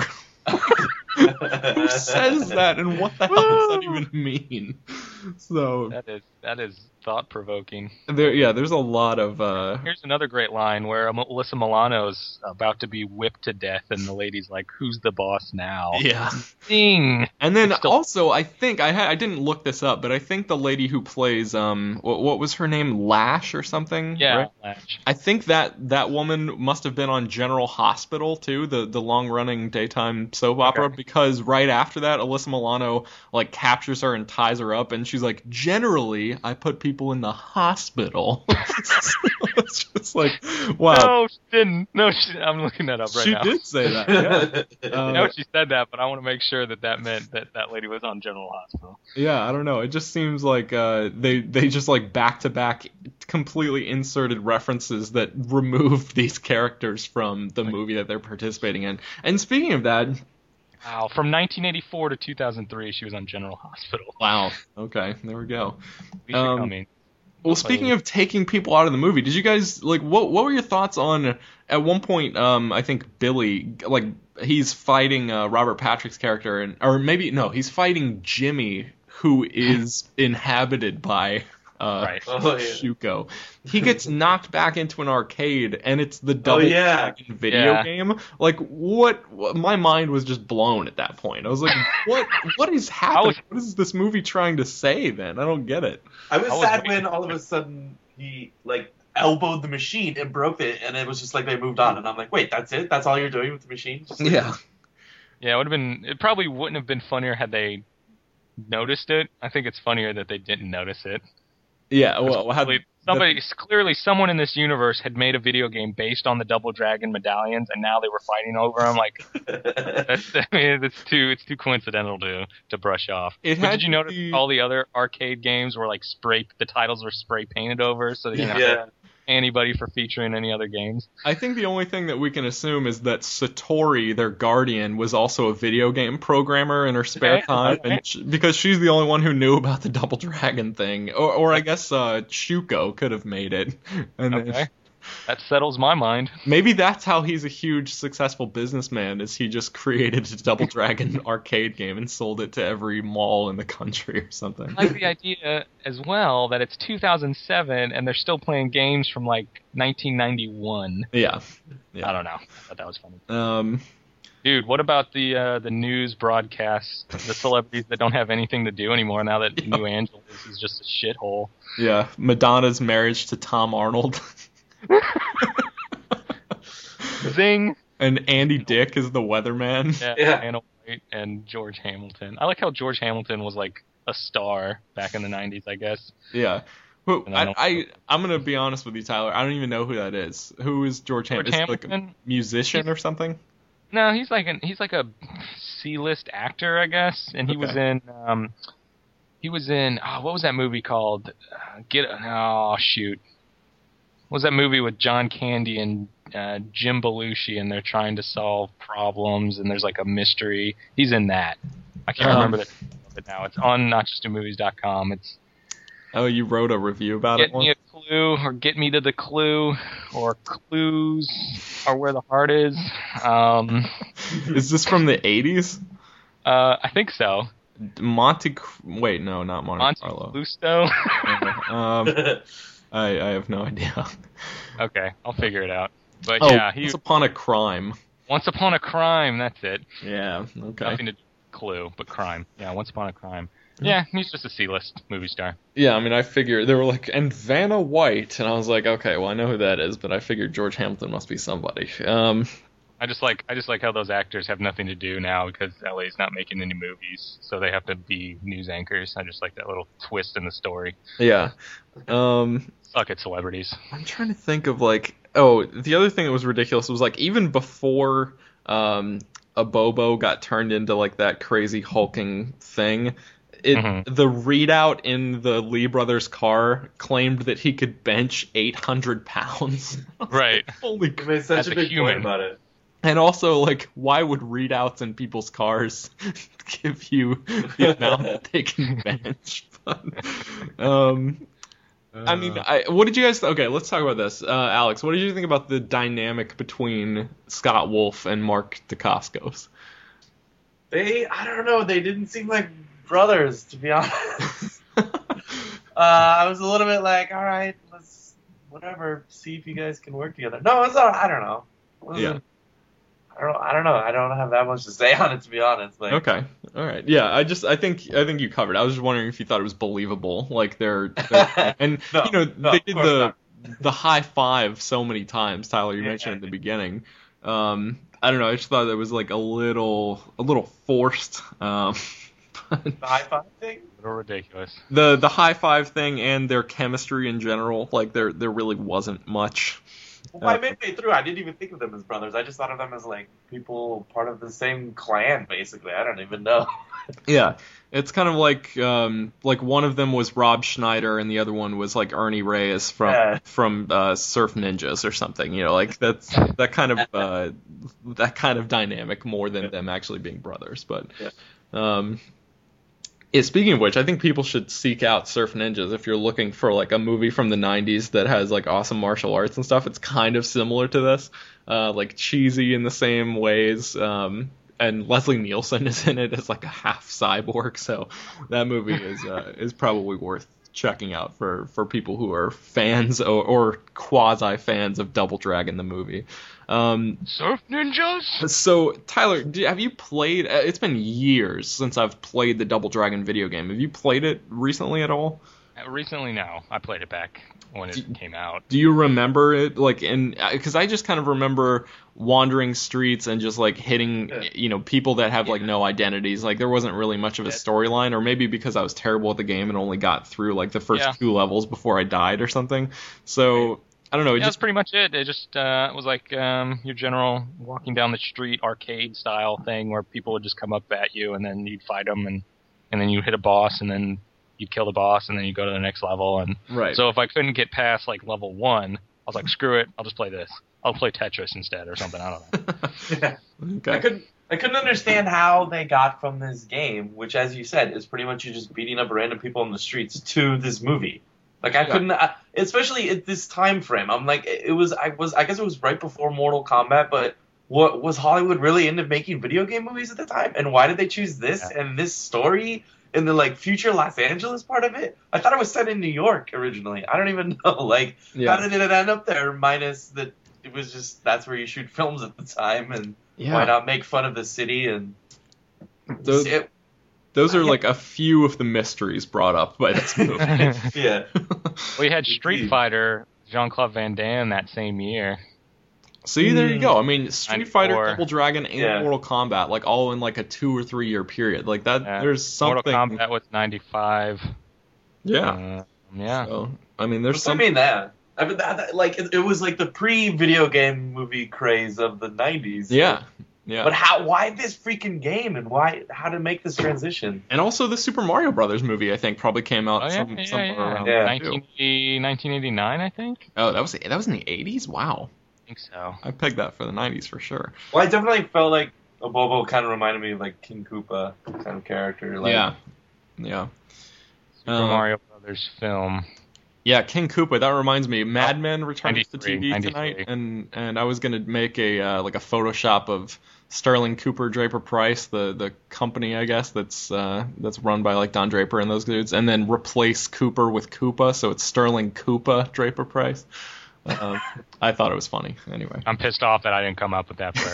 Who says that, and what the hell does that even mean? So That is that is thought provoking. there, yeah, there's a lot of. Uh, Here's another great line where Alyssa Milano's about to be whipped to death, and the lady's like, "Who's the boss now?" yeah, Ding. and then Still- also I think I ha- I didn't look this up, but I think the lady who plays um what, what was her name, Lash or something? Yeah, right? Latch. I think that that woman must have been on General Hospital too, the the long running daytime soap opera, Okay. because right after that, Alyssa Milano like captures her and ties her up, and she's like, generally, I put people in the hospital. So it's just like, wow. No, she didn't. No, she, I'm looking that up right she now. did say that. Yeah. I Uh, know she said that, but I want to make sure that that meant that that lady was on General Hospital. Yeah, I don't know. It just seems like uh, they they just like back to back completely inserted references that remove these characters from the movie that they're participating in. And speaking of that, Wow, from nineteen eighty-four to two thousand three, she was on General Hospital. wow. Okay, there we go. We should Um, come in. Well, speaking of taking people out of the movie, did you guys like what? What were your thoughts on? At one point, um, I think Billy, like he's fighting uh, Robert Patrick's character, and or maybe no, he's fighting Jimmy, who is inhabited by uh, Right. Oh, yeah. Shuko. He gets knocked back into an arcade, and it's the Double yeah. Dragon video Yeah. game. Like what, what? My mind was just blown at that point. I was like, what? What is happening? was- What is this movie trying to say? Then I don't get it. I was I was sad waiting when all of a sudden he like elbowed the machine and broke it, and it was just like they moved on. And I'm like, wait, that's it? That's all you're doing with the machine? Just like- Yeah. Yeah, it would have been. It probably wouldn't have been funnier had they noticed it. I think it's funnier that they didn't notice it. Yeah, well, how, Clearly- Somebody, clearly, someone in this universe had made a video game based on the Double Dragon medallions, and now they were fighting over them. Like, that's, I mean, it's too, it's too coincidental to to brush off. It But had did you to notice be- all the other arcade games were like spray? The titles were spray painted over, so they didn't have Yeah. to anybody for featuring any other games. I think the only thing that we can assume is that Satori, their guardian, was also a video game programmer in her spare Okay, time, okay. and sh- because she's the only one who knew about the Double Dragon thing, or, or I guess uh, Shuko could have made it. And then- Okay, that settles my mind. maybe that's how he's a huge successful businessman, is he just created a Double Dragon arcade game and sold it to every mall in the country or something. I like the idea as well that it's two thousand seven and they're still playing games from like nineteen ninety-one. Yeah. Yeah. I don't know. I thought that was funny. Um, Dude, what about the uh, the news broadcasts, the celebrities that don't have anything to do anymore now that New Angeles is just a shithole? yeah. Madonna's marriage to Tom Arnold. Zing! And Andy Dick is the weatherman. Yeah, Yeah. Anna White and George Hamilton. I like how George Hamilton was like a star back in the nineties, I guess. Yeah. Who, And I I, don't- I, I'm going to be honest with you, Tyler. I don't even know who that is. Who is George, Ham- George is he like a Hamilton? musician or something? No, he's like an he's like a C-list actor, I guess, and he was Okay. in um he was in oh, what was that movie called? Uh, Get oh shoot, what was that movie with John Candy and uh, Jim Belushi, and they're trying to solve problems, and there's like a mystery. He's in that. I can't Um, remember the name of it now. It's on not just do movies dot com. It's Oh, you wrote a review about Get it once? me a clue, or get me to the clue, or clues are where the heart is. Um, Is this from the eighties? uh, I think so. Monte... Wait, no, not Monte, Monte Carlo. Lusto. um, I, I have no idea. Okay, I'll figure it out. But Oh, yeah, he Once Upon a Crime. Once Upon a Crime. That's it. Yeah, okay. Nothing to do with Clue, but crime. Yeah, Once Upon a Crime. Yeah, he's just a C-list movie star. Yeah, I mean, I figured they were like, and Vanna White, and I was like, okay, well, I know who that is, but I figured George Hamilton must be somebody. Um, I just like I just like how those actors have nothing to do now because L A's not making any movies, so they have to be news anchors. I just like that little twist in the story. yeah. Um, Suck at celebrities. I'm trying to think of like, oh, the other thing that was ridiculous was like even before um, Abobo got turned into like that crazy hulking thing. It, Mhm. The readout in the Lee brothers' car claimed that he could bench eight hundred pounds. Right. Holy You made such As a a big human. point about it. And also, like, why would readouts in people's cars give you the amount that they can bench? But, um, I mean, I, what did you guys... Okay, let's talk about this. Uh, Alex, what did you think about the dynamic between Scott Wolf and Mark Dacascos? They, I don't know, they didn't seem like brothers, to be honest. uh, I was a little bit like, all right, let's, whatever, see if you guys can work together. No, it's all right, I don't know. It wasn't- Yeah. I don't, I don't know. I don't have that much to say on it, to be honest. Like, Okay, all right, yeah. I just, I think, I think you covered. It. I was just wondering if you thought it was believable, like they're, they're and No, you know, no, they of did course the not. the high five so many times. Tyler, you Yeah, mentioned yeah. at the beginning. Um, I don't know. I just thought it was like a little, a little forced. Um, but the high five thing? A little ridiculous. the the high five thing and their chemistry in general, like there there really wasn't much. Well, by Uh, midway through, I didn't even think of them as brothers. I just thought of them as, like, people part of the same clan, basically. I don't even know. Yeah, it's kind of like um, like one of them was Rob Schneider and the other one was like Ernie Reyes from Yeah. from uh, Surf Ninjas or something. You know, like that's that kind of uh, that kind of dynamic more than them actually being brothers. But Yeah. um, yeah, speaking of which, I think people should seek out Surf Ninjas if you're looking for like a movie from the nineties that has like awesome martial arts and stuff. It's kind of similar to this, uh, like cheesy in the same ways. Um, and Leslie Nielsen is in it as like a half cyborg, so that movie is uh, is probably worth checking out for, for people who are fans or, or quasi fans of Double Dragon the movie. Um, Surf Ninjas? so Tyler, do, have you played? uh, It's been years since I've played the Double Dragon video game. Have you played it recently at all? Uh, Recently, no. I played it back when it came out. Do you remember it? Like, in because I just kind of remember wandering streets and just like hitting, you know, people that have like no identities. Like there wasn't really much of a storyline, or maybe because I was terrible at the game and only got through like the first Yeah. two levels before I died or something. So I don't know. It Yeah, that's just pretty much it. It just uh, it was like um, your general walking down the street arcade style thing where people would just come up at you and then you'd fight them and and then you hit a boss and then you'd kill the boss and then you go to the next level. And right. so if I couldn't get past like level one, I was like, screw it, I'll just play this. I'll play Tetris instead or something. I don't know. Yeah. okay. I couldn't I couldn't understand how they got from this game, which, as you said, is pretty much you just beating up random people on the streets, to this movie. Like I Yeah. couldn't, I, especially at this time frame. I'm like, it was, I was, I guess it was right before Mortal Kombat, but what was Hollywood really into making video game movies at the time? And why did they choose this Yeah. and this story in the like future Los Angeles part of it? I thought it was set in New York originally. I don't even know. Like, Yeah. how did it end up there? Minus that it was just that's where you shoot films at the time, and Yeah. why not make fun of the city and Those, it, those are Yeah. like a few of the mysteries brought up by this movie. yeah. We had Street Indeed. Fighter, Jean-Claude Van Damme that same year. See, there you go. I mean, Street Fighter, ninety-four. Double Dragon, and Yeah. Mortal Kombat, like all in like a two or three year period. Like that, Uh, there's something. Mortal Kombat was ninety-five. Yeah. Uh, yeah. So, I mean, there's What's I some. mean that? I mean that, that like it, it was like the pre-video game movie craze of the nineties. Yeah. Yeah. But how? Why this freaking game? And why? How to make this transition? And also the Super Mario Brothers movie, I think, probably came out Oh, yeah, some, yeah, somewhere yeah. around Yeah. there, nineteen too. eighty, nineteen eighty-nine, I think. Oh, that was that was in the eighties. Wow, I think so. I pegged that for the nineties for sure. Well, I definitely felt like Abobo kind of reminded me of like King Koopa kind of character. Like, yeah, yeah. Super Uh, Mario Brothers. Brothers film. Yeah, King Koopa. That reminds me, Mad Men returns to T V ninety-three tonight, and and I was gonna make a uh, like a Photoshop of Sterling Cooper, Draper Price, the the company I guess that's uh, that's run by like Don Draper and those dudes, and then replace Cooper with Koopa, so it's Sterling Koopa, Draper Price. Um, I thought it was funny. Anyway, I'm pissed off that I didn't come up with that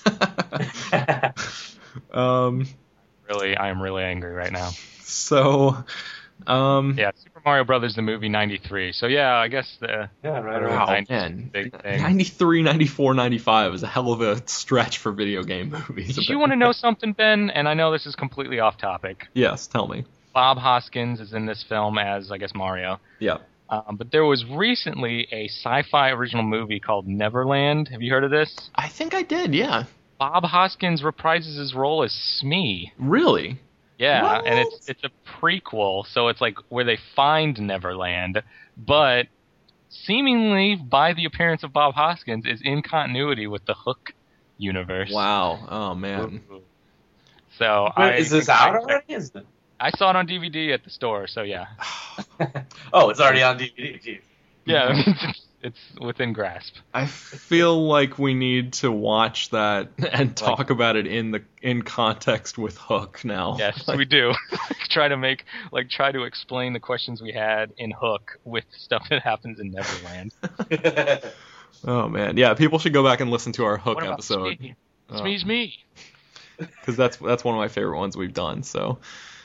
first. um, really, I am really angry right now. So. Um, yeah, Super Mario Brothers the movie ninety-three. So yeah, I guess the yeah, right wow, around man. Big thing. ninety-three, ninety-four, ninety-five is a hell of a stretch for video game movies. Do you want to know something, Ben? And I know this is completely off topic. Yes, tell me. Bob Hoskins is in this film as, I guess, Mario. Yeah. Um, but there was recently a sci-fi original movie called Neverland. Have you heard of this? I think I did, yeah. Bob Hoskins reprises his role as Smee. Really? Yeah, What? and it's it's a prequel, so it's like where they find Neverland, but seemingly by the appearance of Bob Hoskins is in continuity with the Hook universe. Wow. Oh, man. So Wait, I is this I, out already? Is it? I saw it on D V D at the store, so yeah. Oh, it's already on D V D. Jeez. Yeah, it's within grasp. I feel like we need to watch that and talk like, about it in the in context with Hook now. Yes, like, we do. try to make like try to explain the questions we had in Hook with stuff that happens in Neverland. Oh man, yeah, people should go back and listen to our Hook what about episode. Smee? Smee's me. Because that's that's one of my favorite ones we've done. So.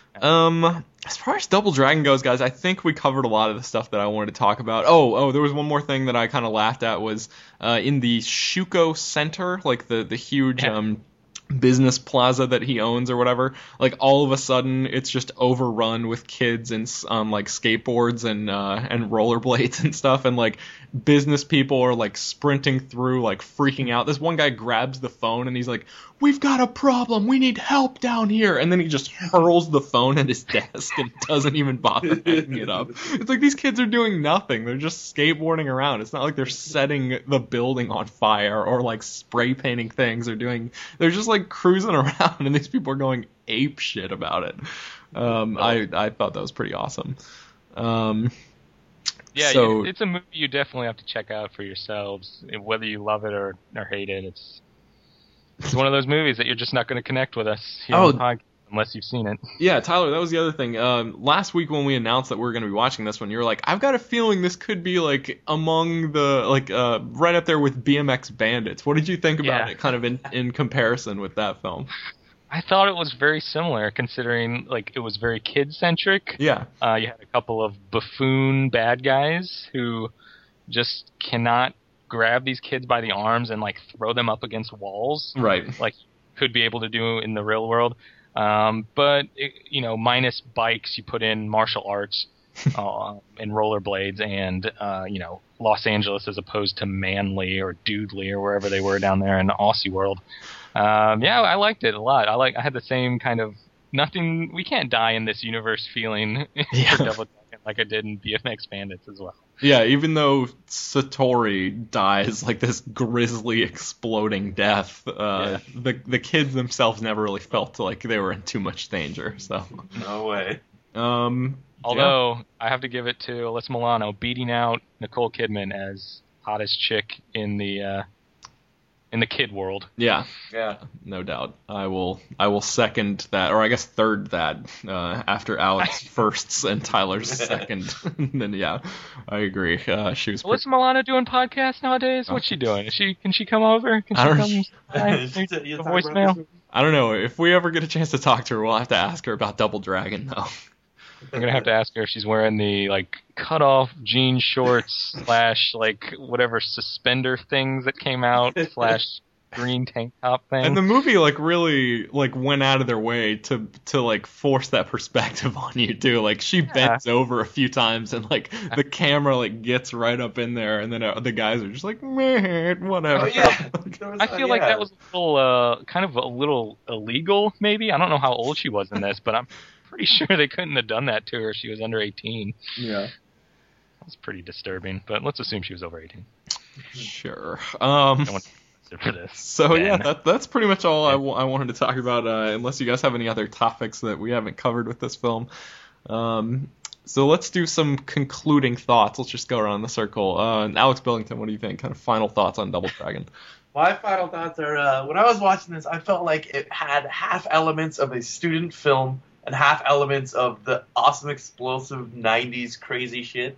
Um, as far as Double Dragon goes, guys, I think we covered a lot of the stuff that I wanted to talk about. Oh, oh, there was one more thing that I kind of laughed at was uh, in the Shuko Center, like the the huge yeah. um business plaza that he owns or whatever. Like all of a sudden, it's just overrun with kids and um like skateboards and uh and rollerblades and stuff, and like business people are like sprinting through, like freaking out. This one guy grabs the phone and he's like, "We've got a problem. We need help down here." And then he just hurls the phone at his desk and doesn't even bother picking it up. It's like these kids are doing nothing. They're just skateboarding around. It's not like they're setting the building on fire or like spray painting things or doing. They're just like cruising around, and these people are going ape shit about it. Um, I I thought that was pretty awesome. Um, yeah, so, it's a movie you definitely have to check out for yourselves, whether you love it or, or hate it. It's It's one of those movies that you're just not going to connect with us here oh, on the podcast unless you've seen it. Yeah, Tyler, that was the other thing. Um, last week when we announced that we were going to be watching this one, you were like, "I've got a feeling this could be like among the like uh, right up there with B M X Bandits." What did you think about yeah. it, kind of in, in comparison with that film? I thought it was very similar, considering like it was very kid centric. Yeah, uh, you had a couple of buffoon bad guys who just cannot grab these kids by the arms and like throw them up against walls, right? Like could be able to do in the real world. Um, but it, you know, minus bikes, you put in martial arts uh, and rollerblades, and uh, you know, Los Angeles as opposed to Manly or Dudley or wherever they were down there in Aussie world. Um, yeah, I liked it a lot. I like. I had the same kind of nothing. We can't die in this universe feeling yeah. for Double Dragon like I did in B M X Bandits as well. Yeah, even though Satori dies like this grisly exploding death, uh, yeah. the the kids themselves never really felt like they were in too much danger. So no way. Um, Although yeah. I have to give it to Alyssa Milano beating out Nicole Kidman as hottest chick in the uh, in the kid world. Yeah, yeah, no doubt. I will I will second that, or I guess third that uh, after Alex firsts and Tyler's second. Then yeah, I agree. Uh, she was. What's pre- Milano doing podcasts nowadays? What's she doing? Is she can she come over? Can she I don't come? A voicemail. I don't know. If we ever get a chance to talk to her, we'll have to ask her about Double Dragon, though. I'm gonna have to ask her if she's wearing the like cut off jean shorts slash like whatever suspender things that came out slash green tank top thing. And the movie like really like went out of their way to to like force that perspective on you too. Like she yeah. bends over a few times and like the camera like gets right up in there, and then uh, the guys are just like, man, whatever. Oh, yeah. I feel uh, like yeah. that was a little uh, kind of a little illegal maybe. I don't know how old she was in this, but I'm pretty sure they couldn't have done that to her. She was under eighteen. Yeah. That's pretty disturbing, but let's assume she was over eighteen. Sure. Um, for this. So, Ben. yeah, that, that's pretty much all I, w- I wanted to talk about, uh, unless you guys have any other topics that we haven't covered with this film. Um, so let's do some concluding thoughts. Let's just go around the circle. Uh, Alex Billington, what do you think? Kind of final thoughts on Double Dragon? My final thoughts are, uh, when I was watching this, I felt like it had half elements of a student film and half elements of the awesome, explosive nineties crazy shit,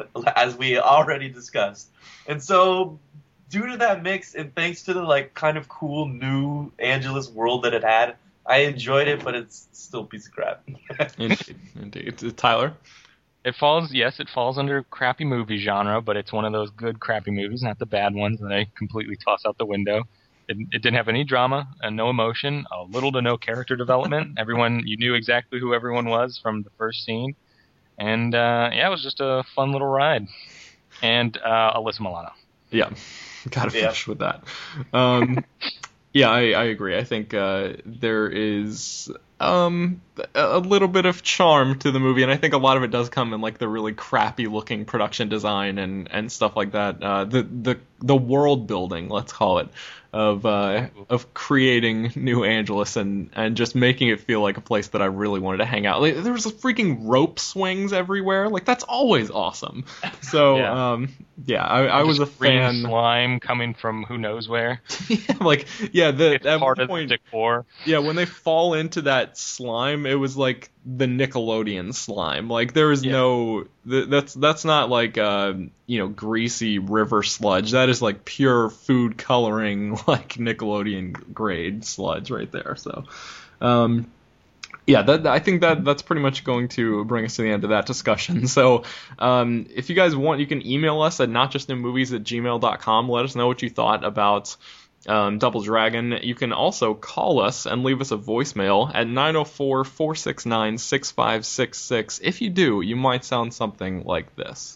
as we already discussed. And so, due to that mix, and thanks to the like kind of cool new Angelus world that it had, I enjoyed it, but it's still a piece of crap. Indeed, indeed. Tyler? It falls, yes, it falls under crappy movie genre, but it's one of those good crappy movies, not the bad ones that I completely toss out the window. It, it didn't have any drama and no emotion, a little to no character development. Everyone, you knew exactly who everyone was from the first scene. And, uh, yeah, it was just a fun little ride. And uh, Alyssa Milano. Yeah, gotta finish yeah. with that. Um, yeah, I, I agree. I think uh, there is um, a little bit of charm to the movie, and I think a lot of it does come in like the really crappy-looking production design and, and stuff like that. Uh, the the the world building, let's call it, of uh, of creating New Angeles and, and just making it feel like a place that I really wanted to hang out. Like, there was freaking rope swings everywhere. Like, that's always awesome. So yeah, um, yeah I, I was a fan. Slime coming from who knows where. yeah, like yeah, the it's at part one of point, the decor. Yeah, when they fall into that slime, it was like the Nickelodeon slime. Like there was yeah. no th- that's that's not like uh, you know, greasy river sludge. That is like pure food coloring, like Nickelodeon grade sludge right there. So um yeah, that, I think that that's pretty much going to bring us to the end of that discussion. So um, if you guys want, you can email us at notjustinmovies at gmail dot com. Let us know what you thought about um, Double Dragon. You can also call us and leave us a voicemail at nine oh four, four six nine, six five six six. If you do, you might sound something like this.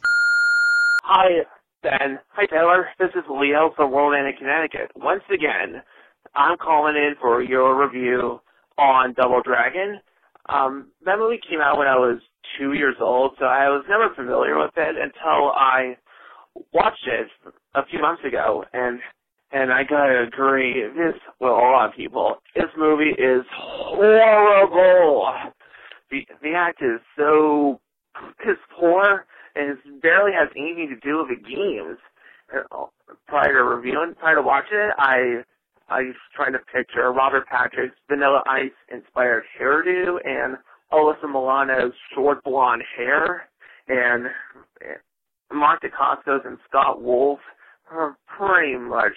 Hi, Ben. Hi, Taylor. This is Leo from World End, Connecticut. Once again, I'm calling in for your review on Double Dragon. Um, that movie came out when I was two years old, so I was never familiar with it until I watched it a few months ago, and and I gotta agree, this, well, a lot of people, this movie is horrible. The, the act is so piss poor, and it barely has anything to do with the games. Prior to reviewing, prior to watching it, I I was trying to picture Robert Patrick's Vanilla Ice inspired hairdo and Alyssa Milano's short blonde hair, and Mark Dacascos and Scott Wolf are pretty much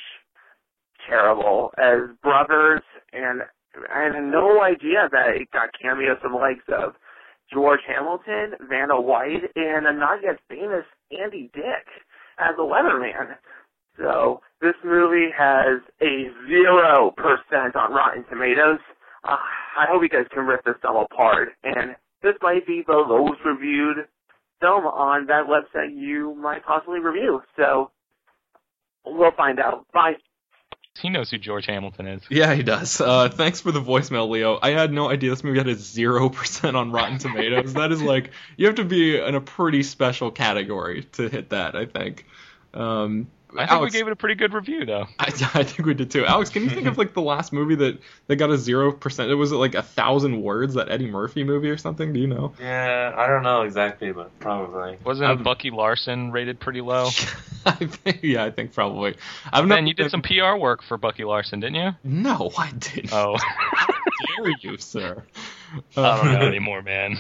terrible as brothers, and I had no idea that it got cameos from the likes of George Hamilton, Vanna White, and a not yet famous Andy Dick as a weatherman. So this movie has a zero percent on Rotten Tomatoes. Uh, I hope you guys can rip this film apart. And this might be the lowest reviewed film on that website you might possibly review. So we'll find out. Bye. He knows who George Hamilton is. Yeah, he does. Uh, thanks for the voicemail, Leo. I had no idea this movie had a zero percent on Rotten Tomatoes. That is like, you have to be in a pretty special category to hit that, I think. Um, I think Alex, we gave it a pretty good review, though. I, I think we did, too. Alex, can you think of, like, the last movie that, that got a zero percent? Was it, like, a thousand words, that Eddie Murphy movie or something? Do you know? Yeah, I don't know exactly, but probably. Wasn't um, Bucky Larson rated pretty low? I think, yeah, I think probably. I've Ben, you did some P R work for Bucky Larson, didn't you? No, I didn't. Oh. How dare you, sir? I don't know anymore, man.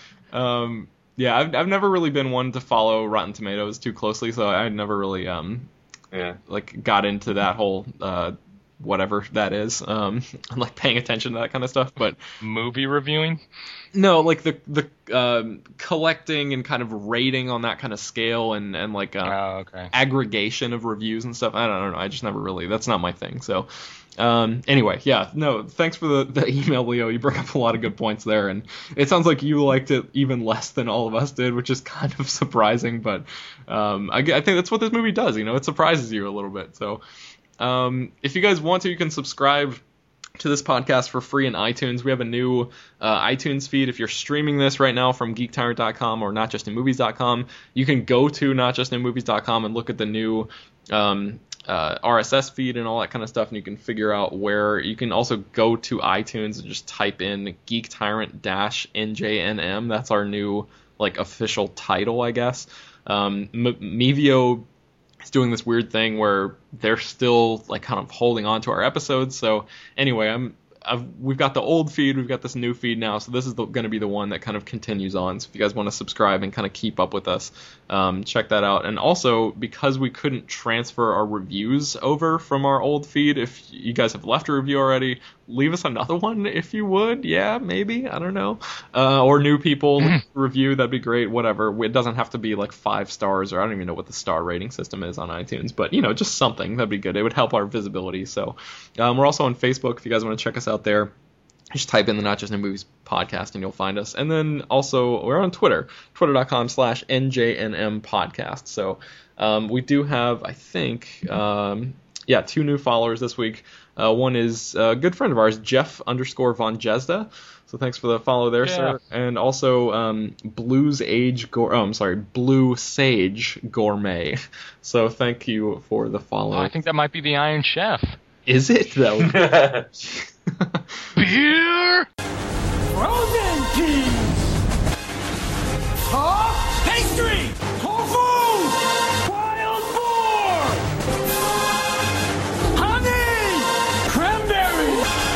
Um, yeah, I've I've never really been one to follow Rotten Tomatoes too closely, so I never really um, yeah, like got into that whole uh, whatever that is, um, like paying attention to that kind of stuff. But movie reviewing? No, like the the um, collecting and kind of rating on that kind of scale and and like uh, oh, okay. aggregation of reviews and stuff. I don't, I don't know. I just never really. That's not my thing. So. Um, anyway, yeah, no, thanks for the, the email, Leo. You bring up a lot of good points there, and it sounds like you liked it even less than all of us did, which is kind of surprising, but um, I, I think that's what this movie does, you know, it surprises you a little bit. So um, if you guys want to, you can subscribe to this podcast for free in iTunes. We have a new uh, iTunes feed. If you're streaming this right now from geek tyrant dot com or not just in movies dot com, you can go to not just in movies dot com and look at the new um, Uh, R S S feed and all that kind of stuff, and you can figure out where. You can also go to iTunes and just type in Geek Tyrant dash N J N M. That's our new like official title, I guess. Um, M- Mevio is doing this weird thing where they're still like kind of holding on to our episodes. So anyway, I'm I've, we've got the old feed, we've got this new feed now, so this is going to be the one that kind of continues on. So if you guys want to subscribe and kind of keep up with us, um, check that out. And also, because we couldn't transfer our reviews over from our old feed, if you guys have left a review already, leave us another one if you would. Yeah, maybe, I don't know. Uh, or new people, leave a review, that'd be great, whatever. It doesn't have to be like five stars, or I don't even know what the star rating system is on iTunes, but, you know, just something, that'd be good. It would help our visibility. So um, we're also on Facebook if you guys want to check us out there. Just type in the Not Just New Movies podcast and you'll find us. And then also we're on Twitter, twitter.com slash NJNM podcast. So um, we do have, I think, um, yeah, two new followers this week. Uh, one is a good friend of ours, Jeff underscore Von Jesda. So thanks for the follow there, yeah. sir. And also um, Blues Age, Gour- oh, I'm sorry, Blue Sage Gourmet. So thank you for the follow. Oh, I think that might be the Iron Chef. Is it though? Beer! Frozen peas! Huh? Pastry! Tofu! Wild boar! Honey! Cranberry!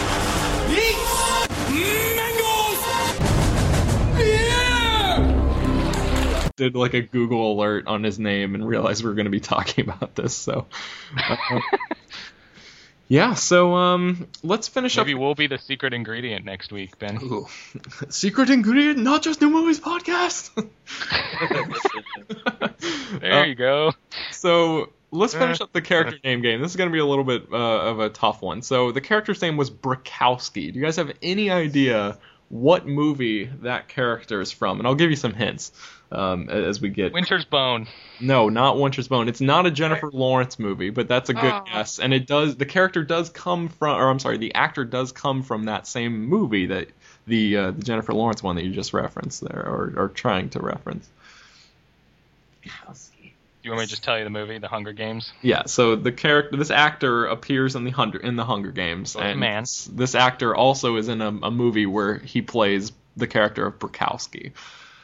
Beets! Mangoes! Beer! Did like a Google alert on his name and realized we were going to be talking about this, so... Uh, Yeah, so um, let's finish Maybe up. Maybe we'll be the secret ingredient next week, Ben. Ooh. Secret ingredient, Not Just New Movies podcast. There uh, you go. So let's finish up the character name game. This is going to be a little bit uh, of a tough one. So the character's name was Brakowski. Do you guys have any idea what movie that character is from? And I'll give you some hints um, as we get... Winter's Bone. No, not Winter's Bone. It's not a Jennifer Lawrence movie, but that's a good oh. guess. And it does. The character does come from, or I'm sorry, the actor does come from that same movie, that the uh, the Jennifer Lawrence one that you just referenced there, or, or trying to reference. Do you want me to just tell you the movie, The Hunger Games? Yeah. So the character, this actor appears in the Hunger in the Hunger Games, oh, and man. this actor also is in a, a movie where he plays the character of Brakowski.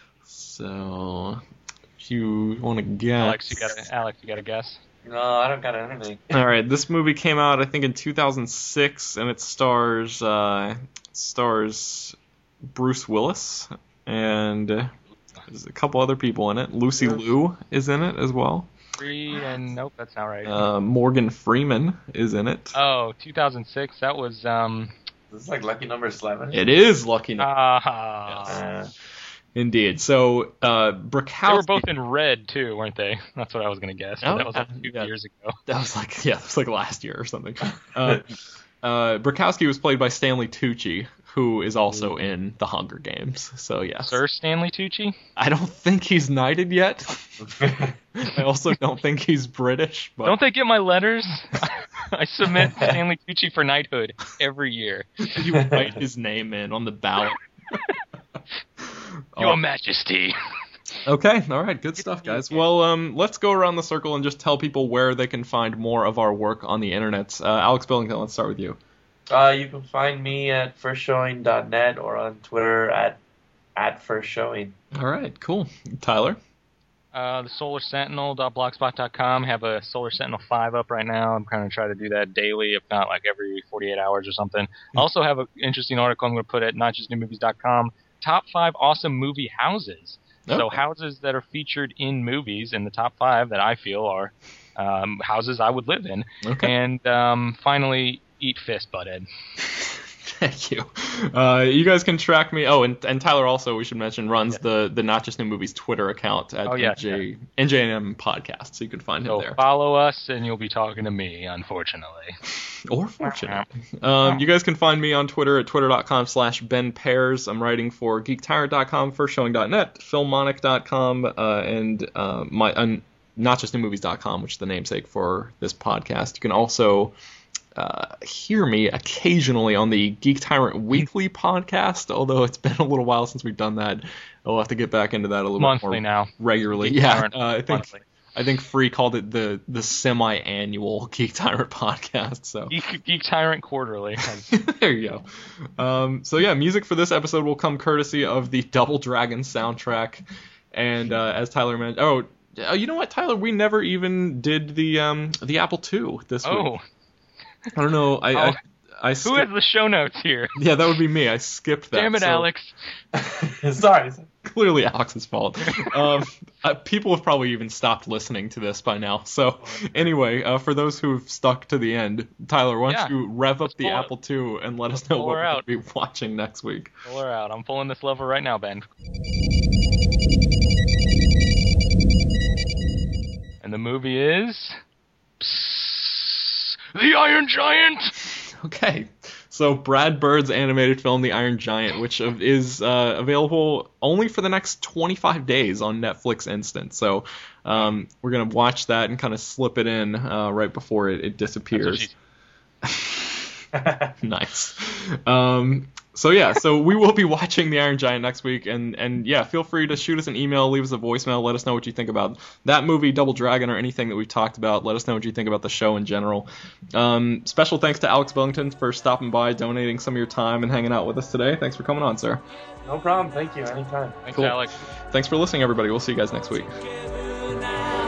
So. You want to guess? Alex, you got a, Alex, you got a guess? No, I don't got anything. All right, this movie came out I think in two thousand six, and it stars uh, stars Bruce Willis and uh, there's a couple other people in it. Lucy Liu is in it as well. Three and nope, that's not right. Uh, Morgan Freeman is in it. Oh, two thousand six. That was um. This is like Lucky Number eleven. It is Lucky Number. Ah. Yes. Uh, Indeed. So, uh, Brakowski... They were both in Red, too, weren't they? That's what I was going to guess. Oh, that was like two yeah. years ago. That was like, yeah, that was like last year or something. Uh, uh, Brakowski was played by Stanley Tucci, who is also in The Hunger Games. So, yes. Sir Stanley Tucci? I don't think he's knighted yet. I also don't think he's British. But... Don't they get my letters? I submit Stanley Tucci for knighthood every year. You write his name in on the ballot. Your oh. Majesty. Okay, all right, good stuff, guys. Well, um, let's go around the circle and just tell people where they can find more of our work on the internet. Uh, Alex Billington, let's start with you. Uh, you can find me at first showing dot net or on Twitter at at firstshowing. All right, cool. Tyler? Uh, the solar sentinel dot blogspot dot com. Have a Solar Sentinel five up right now. I'm kind of trying to do that daily, if not like every forty-eight hours or something. Mm-hmm. I also have an interesting article I'm going to put at not just new movies dot com. Top five awesome movie houses. Okay. So houses that are featured in movies, in the top five that I feel are um, houses I would live in. Okay. And um, finally, eat fist, butthead. Thank you. Uh, you guys can track me. Oh, and, and Tyler also, we should mention, runs yeah. the, the Not Just New Movies Twitter account at oh, yeah, N J, yeah. N J N M Podcast, so you can find so him there. Follow us, and you'll be talking to me, unfortunately. Or fortunately. um, you guys can find me on Twitter at twitter.com slash Ben Pears. I'm writing for geek tyrant dot com, first showing dot net, filmonic dot com, uh, and uh, my uh, not just new movies dot com, which is the namesake for this podcast. You can also... Uh, hear me occasionally on the Geek Tyrant Weekly podcast, although it's been a little while since we've done that. I'll have to get back into that a little monthly bit more now. regularly. Geek yeah, Tyrant, uh, I think monthly. I think Free called it the the semi-annual Geek Tyrant podcast. So Geek, Geek Tyrant Quarterly. there you go. Um, so yeah, music for this episode will come courtesy of the Double Dragon soundtrack. And uh, as Tyler mentioned, oh, uh, you know what, Tyler? We never even did the um, the Apple two this oh. week. I don't know. I, oh. I I Who has the show notes here? Yeah, that would be me. I skipped that. Damn it, so Alex. Sorry. Clearly Alex's fault. Um, uh, people have probably even stopped listening to this by now. So anyway, uh, for those who have stuck to the end, Tyler, why don't Yeah. you rev up the pull Apple two and let us know pull what her we're out. going to be watching next week. Pull her out. I'm pulling this lever right now, Ben. And the movie is... Psst, The Iron Giant! Okay, so Brad Bird's animated film, The Iron Giant, which is uh, available only for the next twenty-five days on Netflix Instant. So um, we're going to watch that and kind of slip it in uh, right before it, it disappears. Nice. Um, so yeah, so we will be watching The Iron Giant next week, and, and yeah, feel free to shoot us an email, leave us a voicemail, let us know what you think about that movie, Double Dragon, or anything that we've talked about. Let us know what you think about the show in general. Um, special thanks to Alex Billington for stopping by, donating some of your time, and hanging out with us today. Thanks for coming on, sir. No problem. Thank you. Anytime. Thanks, Cool. Alex. Thanks for listening, everybody. We'll see you guys next week. Together now.